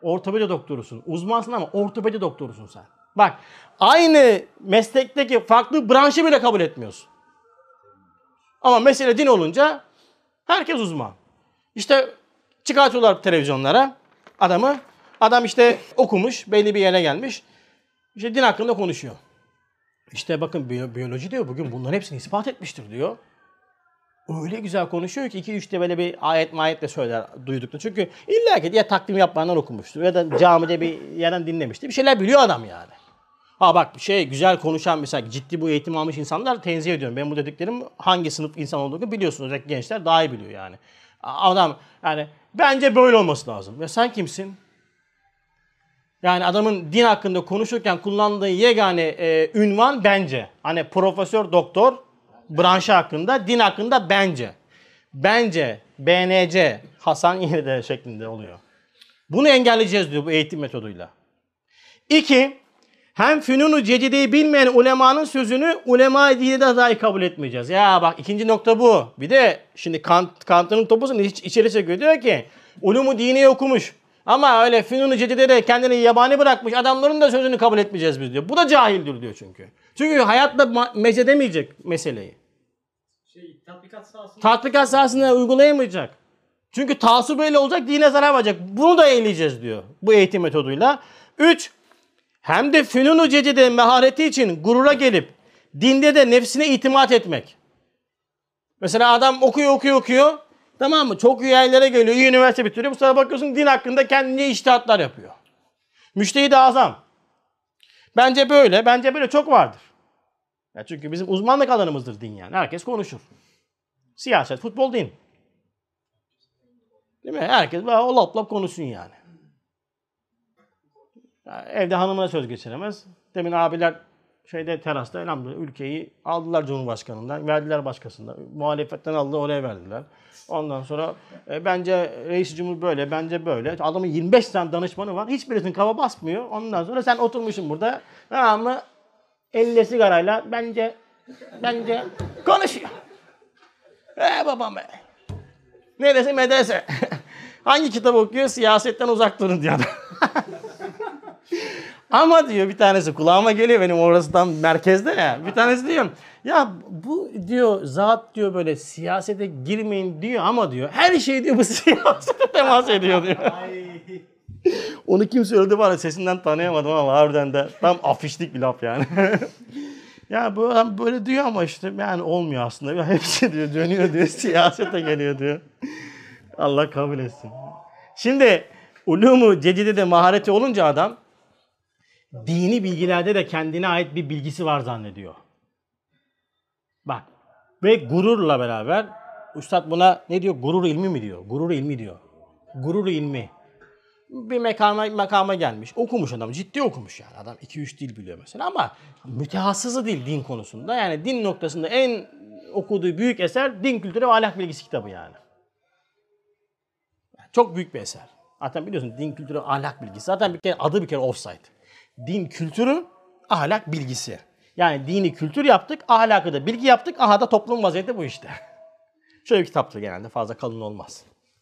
Ortopedi doktorusun. Uzmansın ama ortopedi doktorusun sen. Bak aynı meslekteki farklı branşı bile kabul etmiyorsun. Ama mesele din olunca herkes uzman. İşte çıkartıyorlar televizyonlara adamı. Adam işte okumuş, belli bir yere gelmiş. İşte din hakkında konuşuyor. İşte bakın biyoloji diyor bugün bunların hepsini ispat etmiştir diyor. Öyle güzel konuşuyor ki iki üçte böyle bir ayet mayetle söyler duydukça. Çünkü illa ki ya takvim yapmayanlar okumuştur ya da camide bir yerden dinlemiştir. Bir şeyler biliyor adam yani. Ha bak şey güzel konuşan mesela ciddi bu eğitim almış insanlar tenzih ediyorum. Ben bu dediklerim hangi sınıf insan olduğunu biliyorsunuz. Özellikle gençler daha iyi biliyor yani. Adam yani bence böyle olması lazım. Ve sen kimsin? Yani adamın din hakkında konuşurken kullandığı yegane e, ünvan bence. Hani profesör, doktor branşı hakkında, din hakkında bence. Bence, B N C, Hasan Yenide şeklinde oluyor. Bunu engelleyeceğiz diyor bu eğitim metoduyla. İki, hem fünun-u cedideyi bilmeyen ulemanın sözünü ulema-i dini de dahi kabul etmeyeceğiz. Ya bak ikinci nokta bu. Bir de şimdi Kant, Kant'ın topuzunu iç, içeri çekiyor. Diyor ki ulum-u dini okumuş. Ama öyle fünun-u cedidede kendini yabani bırakmış adamların da sözünü kabul etmeyeceğiz biz diyor. Bu da cahildir diyor çünkü. Çünkü hayatla mezedemeyecek meseleyi. Şey, tatbikat sahasında... Tatbikat sahasında uygulayamayacak. Çünkü taasub öyle olacak, dine zarar verecek. Bunu da eğileceğiz diyor bu eğitim metoduyla. Üç, hem de fünun-u cedide mehareti için gurura gelip dinde de nefsine itimat etmek. Mesela adam okuyor okuyor okuyor. Tamam mı? Çok iyi yerlere geliyor. İyi üniversite bitiriyor. Bu sefer bakıyorsun din hakkında kendince içtihatlar yapıyor. Müştehid-i azam. Bence böyle. Bence böyle çok vardır. Ya çünkü bizim uzmanlık alanımızdır din yani. Herkes konuşur. Siyaset, futbol, din. Değil mi? Herkes böyle lap lap konuşsun yani. Ya evde hanımına söz geçiremez. Demin abiler şeyde terasta elhamdülillah ülkeyi aldılar Cumhurbaşkanı'ndan, verdiler başkasından. Muhalefetten aldılar oraya verdiler. Ondan sonra e, bence reis cumhur böyle, bence böyle. Adamın yirmi beş tane danışmanı var. Hiçbirisinin kafa basmıyor. Ondan sonra sen oturmuşsun burada. Ama elle sigarayla bence bence konuşuyor. He babam be. Neresi medrese? Hangi kitap okuyor? Siyasetten uzak durun diyor adam. Ama diyor bir tanesi kulağıma geliyor benim orası tam merkezde ya. Bir tanesi diyor ya bu diyor zat diyor böyle siyasete girmeyin diyor ama diyor her şey diyor bu siyasete temas ediyor diyor. Onu kim söyledi var ya sesinden tanıyamadım ama harbiden de tam afişlik bir laf yani. Ya bu adam böyle diyor ama işte yani olmuyor aslında. Hepsi diyor dönüyor diyor siyasete geliyor diyor. Allah kabul etsin. Şimdi ulûmu cedide de mahareti olunca adam dini bilgilerde de kendine ait bir bilgisi var zannediyor. Bak ve gururla beraber üstad buna ne diyor? Gurur ilmi mi diyor? Gurur ilmi diyor. Gurur ilmi. Bir makama, makama gelmiş. Okumuş adam. Ciddi okumuş yani. Adam iki üç dil biliyor mesela ama mütehassısı değil din konusunda. Yani din noktasında en okuduğu büyük eser Din Kültürü ve Ahlak Bilgisi kitabı yani. Çok büyük bir eser. Zaten biliyorsun Din Kültürü ve Ahlak Bilgisi. Zaten bir kere adı bir kere offside. Din kültürü, ahlak bilgisi. Yani dini kültür yaptık, ahlakı da bilgi yaptık. Aha da toplum vaziyeti bu işte. Şöyle bir kitaptır genelde fazla kalın olmaz.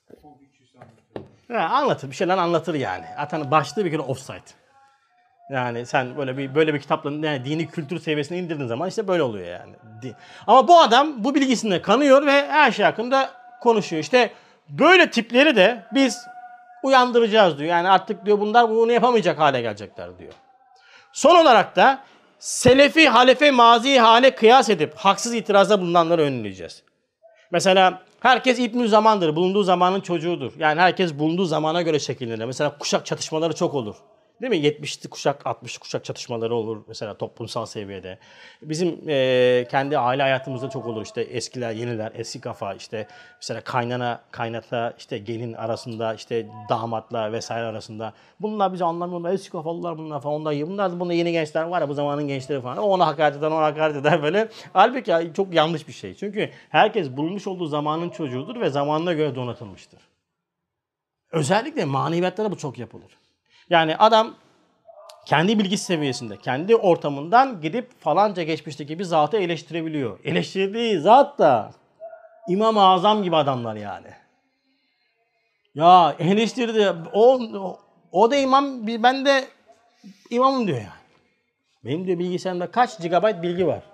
Ha, anlatır, bir şeyler anlatır yani. Zaten başlığı bir kere offside. Yani sen böyle bir böyle bir kitapla yani dini kültür seviyesine indirdiğin zaman işte böyle oluyor yani. Ama bu adam bu bilgisinde kanıyor ve her şey hakkında konuşuyor. İşte böyle tipleri de biz uyandıracağız diyor. Yani artık diyor bunlar bunu yapamayacak hale gelecekler diyor. Son olarak da selefi, halefe, mazi hale kıyas edip haksız itirazda bulunanları önleyeceğiz. Mesela herkes İbnü Zaman'dır. Bulunduğu zamanın çocuğudur. Yani herkes bulunduğu zamana göre şekillenir. Mesela kuşak çatışmaları çok olur. Değil mi? yetmişli kuşak, altmışlı kuşak çatışmaları olur mesela toplumsal seviyede. Bizim e, kendi aile hayatımızda çok olur işte eskiler, yeniler, eski kafa işte mesela kaynana, kaynata, işte gelin arasında, işte damatla vesaire arasında. Bunlar bizi anlamıyorlar. Eski kafalılar bunlar falan. Onlar, bunlar bunlar yeni gençler var ya bu zamanın gençleri falan. O ona hakaret eder, ona hakaret eder böyle. Halbuki çok yanlış bir şey. Çünkü herkes bulunmuş olduğu zamanın çocuğudur ve zamanına göre donatılmıştır. Özellikle maneviyatta da bu çok yapılır. Yani adam kendi bilgi seviyesinde, kendi ortamından gidip falanca geçmişteki bir zatı eleştirebiliyor. Eleştirdiği zat da İmam-ı Azam gibi adamlar yani. Ya eleştirdi, o, O da imam, ben de imamım diyor yani. Benim diyor bilgisayarımda kaç gigabayt bilgi var.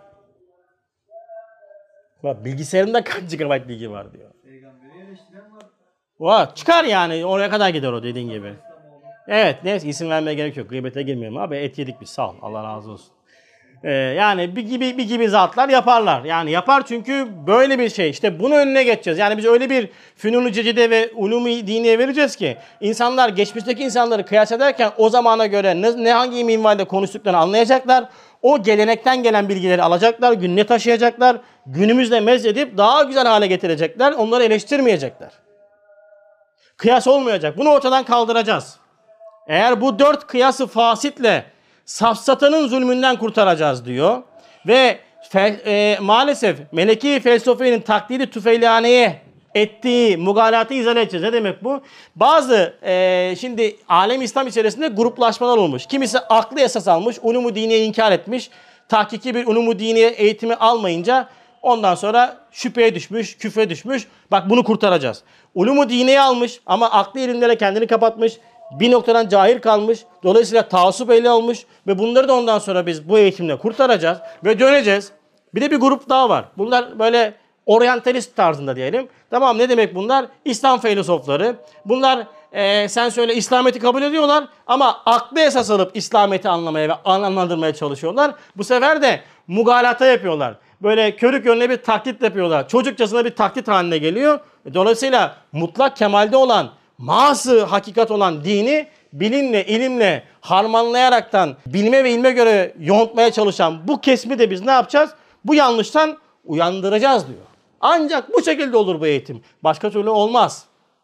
Bak bilgisayarımda kaç gigabayt bilgi var diyor. Peygamberi eleştiren var. Var. Çıkar yani. Oraya kadar gider o dediğin gibi. Evet. Neyse isim vermeye gerek yok. Gıybete girmiyorum abi. Et yedik biz. Sağ ol. Allah razı olsun. Ee, yani bir gibi bir gibi zatlar yaparlar. Yani yapar çünkü böyle bir şey. İşte bunu önüne geçeceğiz. Yani biz öyle bir fünun-u cedide ve ulûm-i diniye vereceğiz ki insanlar geçmişteki insanları kıyas ederken o zamana göre ne, ne hangi minvalde konuştuklarını anlayacaklar. O gelenekten gelen bilgileri alacaklar, gününe taşıyacaklar. Günümüzde mezledip daha güzel hale getirecekler. Onları eleştirmeyecekler. Kıyas olmayacak. Bunu ortadan kaldıracağız. Eğer bu dört kıyası fasitle safsatanın zulmünden kurtaracağız diyor. Ve fe, e, maalesef meleki felsefenin taklidi tüfeylihaneye ettiği mugalatı izale edeceğiz. Ne demek bu? Bazı e, şimdi alem İslam içerisinde gruplaşmalar olmuş. Kimisi aklı esas almış, ulûm-u diniye inkar etmiş. Tahkiki bir ulûm-u diniye eğitimi almayınca ondan sonra şüpheye düşmüş, küfre düşmüş. Bak bunu kurtaracağız. Ulûm-u diniye almış ama aklı ilimlere kendini kapatmış. Bir noktadan cahil kalmış. Dolayısıyla taassup ehli olmuş. Ve bunları da ondan sonra biz bu eğitimle kurtaracağız. Ve döneceğiz. Bir de bir grup daha var. Bunlar böyle oryantalist tarzında diyelim. Tamam ne demek bunlar? İslam filozofları. Bunlar e, sen söyle İslamiyet'i kabul ediyorlar. Ama aklı esas alıp İslamiyet'i anlamaya ve anlandırmaya çalışıyorlar. Bu sefer de mugalata yapıyorlar. Böyle körük yönüne bir taklit yapıyorlar. Çocukçasına bir taklit haline geliyor. Dolayısıyla mutlak kemalde olan mahası hakikat olan dini bilimle, ilimle harmanlayaraktan bilime ve ilme göre yontmaya çalışan bu kesimi de biz ne yapacağız? Bu yanlıştan uyandıracağız diyor. Ancak bu şekilde olur bu eğitim. Başka türlü olmaz.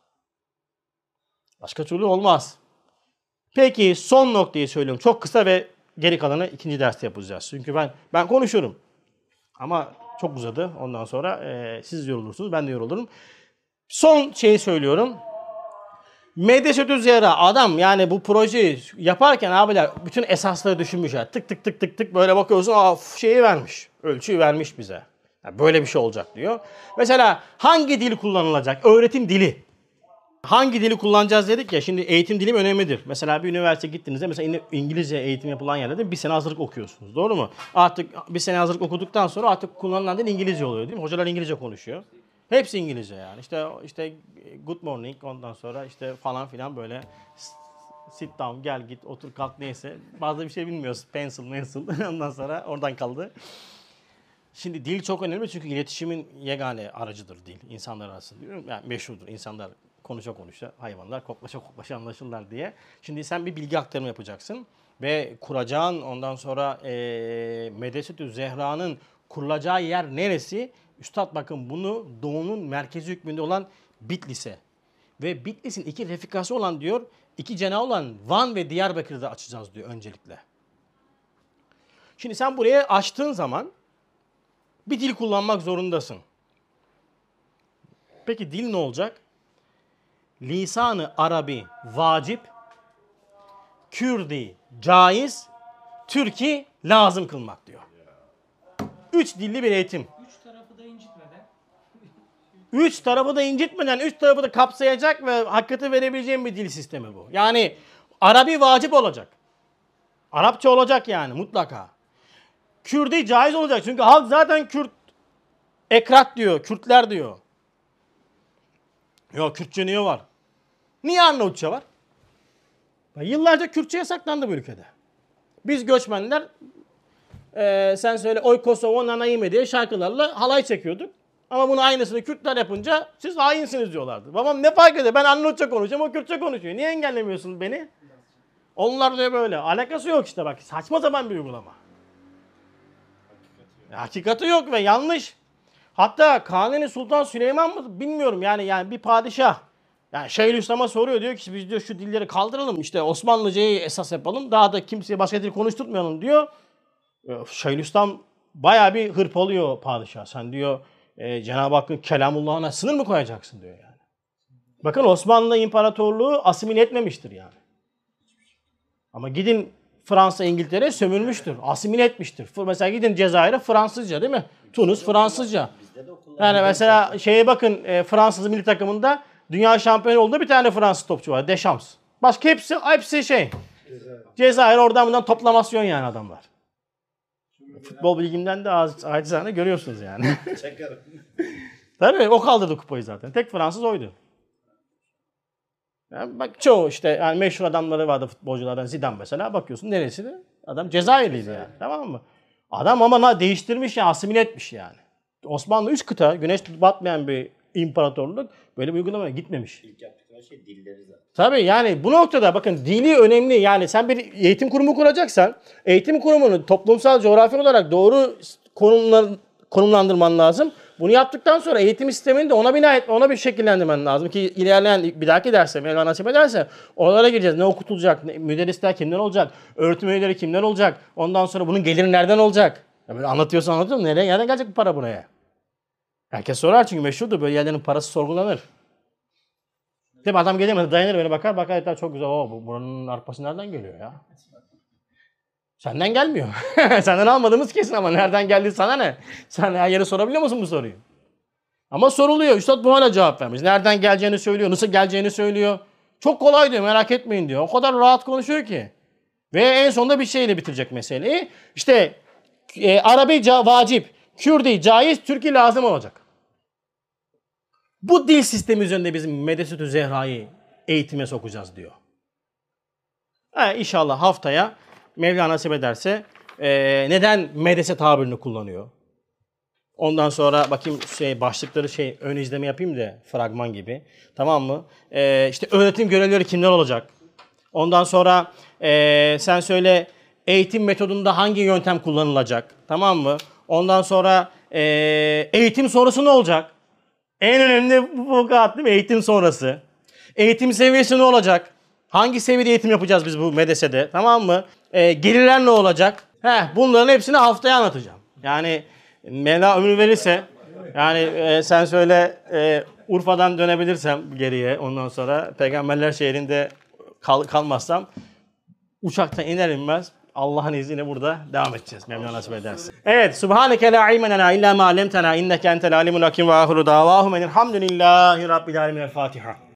Başka türlü olmaz. Peki son noktayı söylüyorum. Çok kısa ve geri kalanı ikinci derste yapacağız. Çünkü ben ben konuşurum. Ama çok uzadı. Ondan sonra e, siz yorulursunuz, ben de yorulurum. Son şeyi söylüyorum. Medresetü Zehra adam yani bu projeyi yaparken abiler bütün esasları düşünmüş ya. Tık tık tık tık tık böyle bakıyorsun aa şeyi vermiş. Ölçüyü vermiş bize. Yani böyle bir şey olacak diyor. Mesela hangi dil kullanılacak? Öğretim dili. Hangi dili kullanacağız dedik ya. Şimdi eğitim dilim önemlidir. Mesela bir üniversite gittiğinizde mesela İngilizce eğitim yapılan yerlerde bir sene hazırlık okuyorsunuz. Doğru mu? Artık bir sene hazırlık okuduktan sonra artık kullanılan dil İngilizce oluyor değil mi? Hocalar İngilizce konuşuyor. Hepsi İngilizce yani. İşte işte good morning ondan sonra işte falan filan böyle sit down gel git otur kalk neyse. Bazı bir şey bilmiyoruz. Pencil pencil ondan sonra oradan kaldı. Şimdi dil çok önemli çünkü iletişimin yegane aracıdır dil. İnsanlar arasında diyorum. Yani meşhurdur. İnsanlar konuşa konuşa hayvanlar koklaşa koklaşa anlaşırlar diye. Şimdi sen bir bilgi aktarımı yapacaksın ve kuracağın ondan sonra e, Medresetü Zehra'nın kurulacağı yer neresi? Üstad bakın bunu Doğu'nun merkezi hükmünde olan Bitlis'e ve Bitlis'in iki refikası olan diyor, iki cenahı olan Van ve Diyarbakır'da açacağız diyor öncelikle. Şimdi sen buraya açtığın zaman bir dil kullanmak zorundasın. Peki dil ne olacak? Lisan-ı Arabi vacip, Kürdi caiz, Türki lazım kılmak diyor. Üç dilli bir eğitim. Üç tarafı da incitmeden. Üç tarafı da incitmeden, üç tarafı da kapsayacak ve hakikati verebileceğim bir dil sistemi bu. Yani Arabi vacip olacak. Arapça olacak yani mutlaka. Kürdi caiz olacak. Çünkü halk zaten Kürt, ekrat diyor, Kürtler diyor. Yok Kürtçe niye var? Niye Arnavutça var? Yıllarca Kürtçe yasaklandı bu ülkede. Biz göçmenler e, sen söyle oy Kosovo nanayime diye şarkılarla halay çekiyorduk. Ama bunu aynısını Kürtler yapınca siz hainsiniz diyorlardı. Babam ne fark eder? Ben Arnavutça konuşuyorum, o Kürtçe konuşuyor. Niye engellemiyorsun beni? Onlar da böyle. Alakası yok işte bak. Saçma sapan bir uygulama. Hakikati, Hakikati yok ve yanlış. Hatta Kanuni Sultan Süleyman mı bilmiyorum yani yani bir padişah. Yani Şeyhülislam'a soruyor diyor ki biz diyor şu dilleri kaldıralım işte Osmanlıcayı esas yapalım. Daha da kimseye başka dil konuşturmayalım diyor. Şeyhülislam bayağı bir hırpalıyor padişah. Sen diyor e, Cenab-ı Hakk'ın kelamullahına sınır mı koyacaksın diyor yani. Bakın Osmanlı İmparatorluğu asimile etmemiştir yani. Ama gidin Fransa, İngiltere sömürmüştür. Asimile etmiştir. Mesela gidin Cezayir'e Fransızca değil mi? Tunus Fransızca. Yani mesela şeye bakın e, Fransız milli takımında dünya şampiyonu olduğu bir tane Fransız topçu var. Deschamps. Başka hepsi hepsi şey. Cezayir oradan buradan toplamasyon yani adamlar. Futbol bilgimden de az acizane görüyorsunuz yani. Çakarım. Tabii o kaldırdı kupayı zaten. Tek Fransız oydu. Yani bak çoğu işte yani meşhur adamları vardı futbolculardan Zidane mesela bakıyorsun neresi de adam Cezayirliydi yani tamam mı? Adam ama na değiştirmiş ya asimile etmiş yani. Osmanlı üç kıta güneş batmayan bir imparatorluk böyle bir uygulamaya gitmemiş. İlk yaptıkları şey dilleri zaten. Tabii yani bu noktada bakın dili önemli. Yani sen bir eğitim kurumu kuracaksan eğitim kurumunu toplumsal coğrafi olarak doğru konumlar, konumlandırman lazım. Bunu yaptıktan sonra eğitim sistemini de ona bina etme, ona bir şekillendirmen lazım ki ilerleyen bir dahaki derse, Mevla nasip ederse oralara gireceğiz. Ne okutulacak, ne, müderrisler kimler olacak, öğretim üyeleri kimler olacak, ondan sonra bunun geliri nereden olacak? Ya böyle anlatıyorsan anlatıyorum, nereye, nereden gelecek bu para buraya? Herkes sorar çünkü meşhurdur, böyle yerlerin parası sorgulanır. Değil mi? Adam gelemez, dayanır böyle bakar, bakar etler çok güzel, o bu, buranın arpası nereden geliyor ya? Senden gelmiyor. Senden almadığımız kesin ama nereden geldi sana ne? Sen her yere sorabiliyor musun bu soruyu? Ama soruluyor. Üstad bu hala cevap vermiş. Nereden geleceğini söylüyor, nasıl geleceğini söylüyor. Çok kolay diyor, merak etmeyin diyor. O kadar rahat konuşuyor ki. Ve en sonunda bir şeyle bitirecek meseleyi. İşte e, Arabi vacip, Kürdi caiz, Türkçe lazım olacak. Bu dil sistemi üzerinde bizim Medresetü Zehra'yı eğitime sokacağız diyor. Ha, inşallah haftaya Mevla nasip ederse e, neden medrese tabirini kullanıyor? Ondan sonra bakayım şey başlıkları şey ön izleme yapayım da fragman gibi. Tamam mı? E, işte öğretim görevlileri kimler olacak? Ondan sonra e, sen söyle eğitim metodunda hangi yöntem kullanılacak? Tamam mı? Ondan sonra e, eğitim sonrası ne olacak? En önemli bu vukuat değil mi? Eğitim sonrası. Eğitim seviyesi ne olacak? Hangi seviyede eğitim yapacağız biz bu medresede? Tamam mı? E, gelirler ne olacak? Heh, bunların hepsini haftaya anlatacağım. Yani Mevla ömür verirse, yani e, sen söyle e, Urfa'dan dönebilirsem geriye ondan sonra Peygamberler şehrinde kal, kalmazsam uçaktan iner inmez Allah'ın izniyle burada devam edeceğiz. Mevla nasip ederse. Evet. Subhaneke la ilme lena illa ma allamtena inneke entel alimul hakim ve ahiru davahum enelhamdülillahi rabbil alemin. El Fatiha.